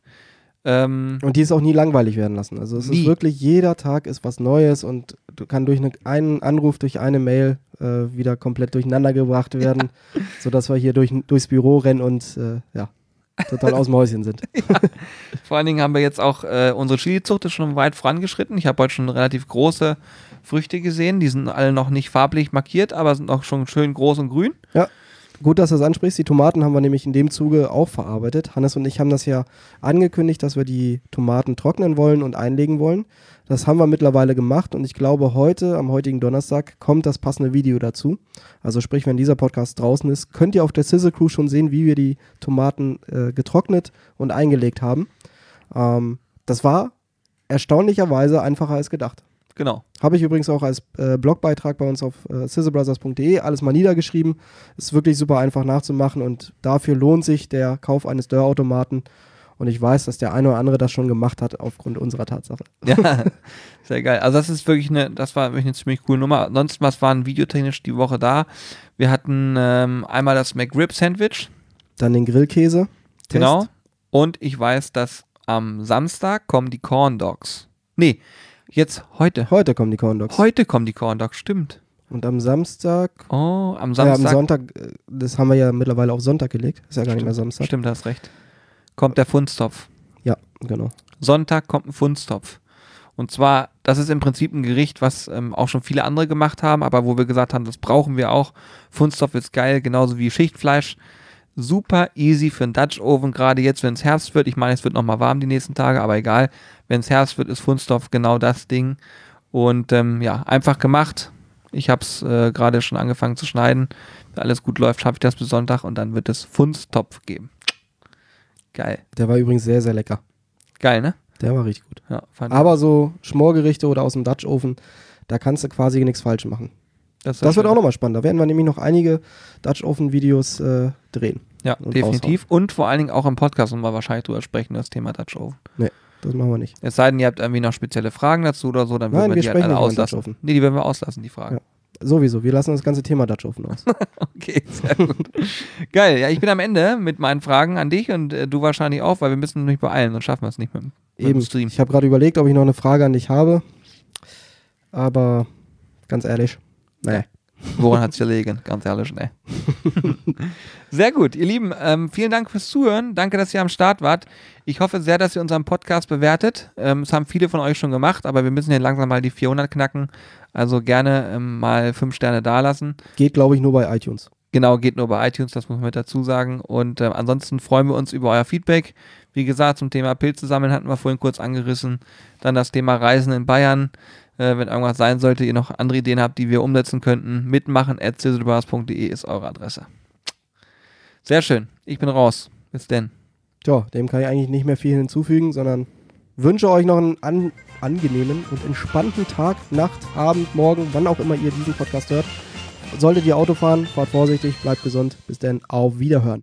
Ähm, und die es auch nie langweilig werden lassen. Also es nie. ist wirklich, jeder Tag ist was Neues und du kann durch eine, einen Anruf, durch eine Mail äh, wieder komplett durcheinander gebracht werden, ja. sodass wir hier durch, durchs Büro rennen und äh, ja, total aus dem Häuschen sind. Ja. Vor allen Dingen haben wir jetzt auch, äh, unsere Chili-Zucht ist schon weit vorangeschritten. Ich habe heute schon relativ große Früchte gesehen. Die sind alle noch nicht farblich markiert, aber sind auch schon schön groß und grün. Ja, gut, dass du das ansprichst. Die Tomaten haben wir nämlich in dem Zuge auch verarbeitet. Hannes und ich haben das ja angekündigt, dass wir die Tomaten trocknen wollen und einlegen wollen. Das haben wir mittlerweile gemacht und ich glaube, heute, am heutigen Donnerstag, kommt das passende Video dazu. Also sprich, wenn dieser Podcast draußen ist, könnt ihr auf der Sizzle Crew schon sehen, wie wir die Tomaten äh, getrocknet und eingelegt haben. Ähm, das war erstaunlicherweise einfacher als gedacht. Genau. Habe ich übrigens auch als äh, Blogbeitrag bei uns auf äh, sizzlebrothers punkt de alles mal niedergeschrieben. Ist wirklich super einfach nachzumachen und dafür lohnt sich der Kauf eines Dörrautomaten. Und ich weiß, dass der eine oder andere das schon gemacht hat aufgrund unserer Tatsache. Ja, sehr geil. Also das ist wirklich eine, das war wirklich eine ziemlich coole Nummer. Ansonsten, was waren videotechnisch die Woche da? Wir hatten ähm, einmal das McRib-Sandwich. Dann den Grillkäse. Genau. Test. Und ich weiß, dass am Samstag kommen die Corn Dogs. Nee, jetzt heute. Heute kommen die Corn Dogs. Heute kommen die Corn Dogs, stimmt. Und am Samstag. Oh, am Samstag. Ja, am Sonntag, das haben wir ja mittlerweile auf Sonntag gelegt. Ist ja gar stimmt, nicht mehr Samstag. Stimmt, hast recht. Kommt der Funstopf. Ja, genau. Sonntag kommt ein Funstopf. Und zwar, das ist im Prinzip ein Gericht, was ähm, auch schon viele andere gemacht haben, aber wo wir gesagt haben, das brauchen wir auch. Funstopf ist geil, genauso wie Schichtfleisch. Super easy für einen Dutch Oven, gerade jetzt, wenn es Herbst wird. Ich meine, es wird nochmal warm die nächsten Tage, aber egal. Wenn es Herbst wird, ist Funstopf genau das Ding. Und ähm, ja, einfach gemacht. Ich habe es äh, gerade schon angefangen zu schneiden. Wenn alles gut läuft, schaffe ich das bis Sonntag und dann wird es Funstopf geben. Geil. Der war übrigens sehr, sehr lecker. Geil, ne? Der war richtig gut. Ja, fand ich. Aber so Schmorgerichte oder aus dem Dutch Oven, da kannst du quasi nichts falsch machen. Das, Das wird schön. auch nochmal spannend. Da werden wir nämlich noch einige Dutch Oven Videos äh, drehen. Ja, und definitiv. raushauen. Und vor allen Dingen auch im Podcast nochmal wahrscheinlich drüber sprechen, das Thema Dutch Oven. Nee, das machen wir nicht. Es sei denn, ihr habt irgendwie noch spezielle Fragen dazu oder so, dann Nein, würden wir wir die halt sprechen alle nicht über den Dutch auslassen. Oven. Nee, die würden wir auslassen, die Fragen. Ja. Sowieso, wir lassen das ganze Thema Dutch Oven aus. Okay, sehr gut. Geil, ja, ich bin am Ende mit meinen Fragen an dich und äh, du wahrscheinlich auch, weil wir müssen nämlich beeilen, sonst schaffen wir es nicht mit, dem- mit Eben, dem Stream. ich habe gerade überlegt, ob ich noch eine Frage an dich habe. Aber ganz ehrlich, nee. Woran hat es gelegen? Ganz ehrlich, ne. Sehr gut, ihr Lieben, ähm, vielen Dank fürs Zuhören. Danke, dass ihr am Start wart. Ich hoffe sehr, dass ihr unseren Podcast bewertet. Ähm, das haben viele von euch schon gemacht, aber wir müssen ja langsam mal die vierhundert knacken. Also gerne ähm, mal fünf Sterne dalassen. Geht, glaube ich, nur bei iTunes. Genau, geht nur bei iTunes, das muss man mit dazu sagen. Und äh, ansonsten freuen wir uns über euer Feedback. Wie gesagt, zum Thema Pilze sammeln hatten wir vorhin kurz angerissen. Dann das Thema Reisen in Bayern. Äh, wenn irgendwas sein sollte, ihr noch andere Ideen habt, die wir umsetzen könnten, mitmachen at sizzlebars punkt de ist eure Adresse. Sehr schön. Ich bin raus. Bis denn. Tja, dem kann ich eigentlich nicht mehr viel hinzufügen, sondern wünsche euch noch einen an angenehmen und entspannten Tag, Nacht, Abend, Morgen, wann auch immer ihr diesen Podcast hört. Solltet ihr Auto fahren, fahrt vorsichtig, bleibt gesund. Bis dann, auf Wiederhören.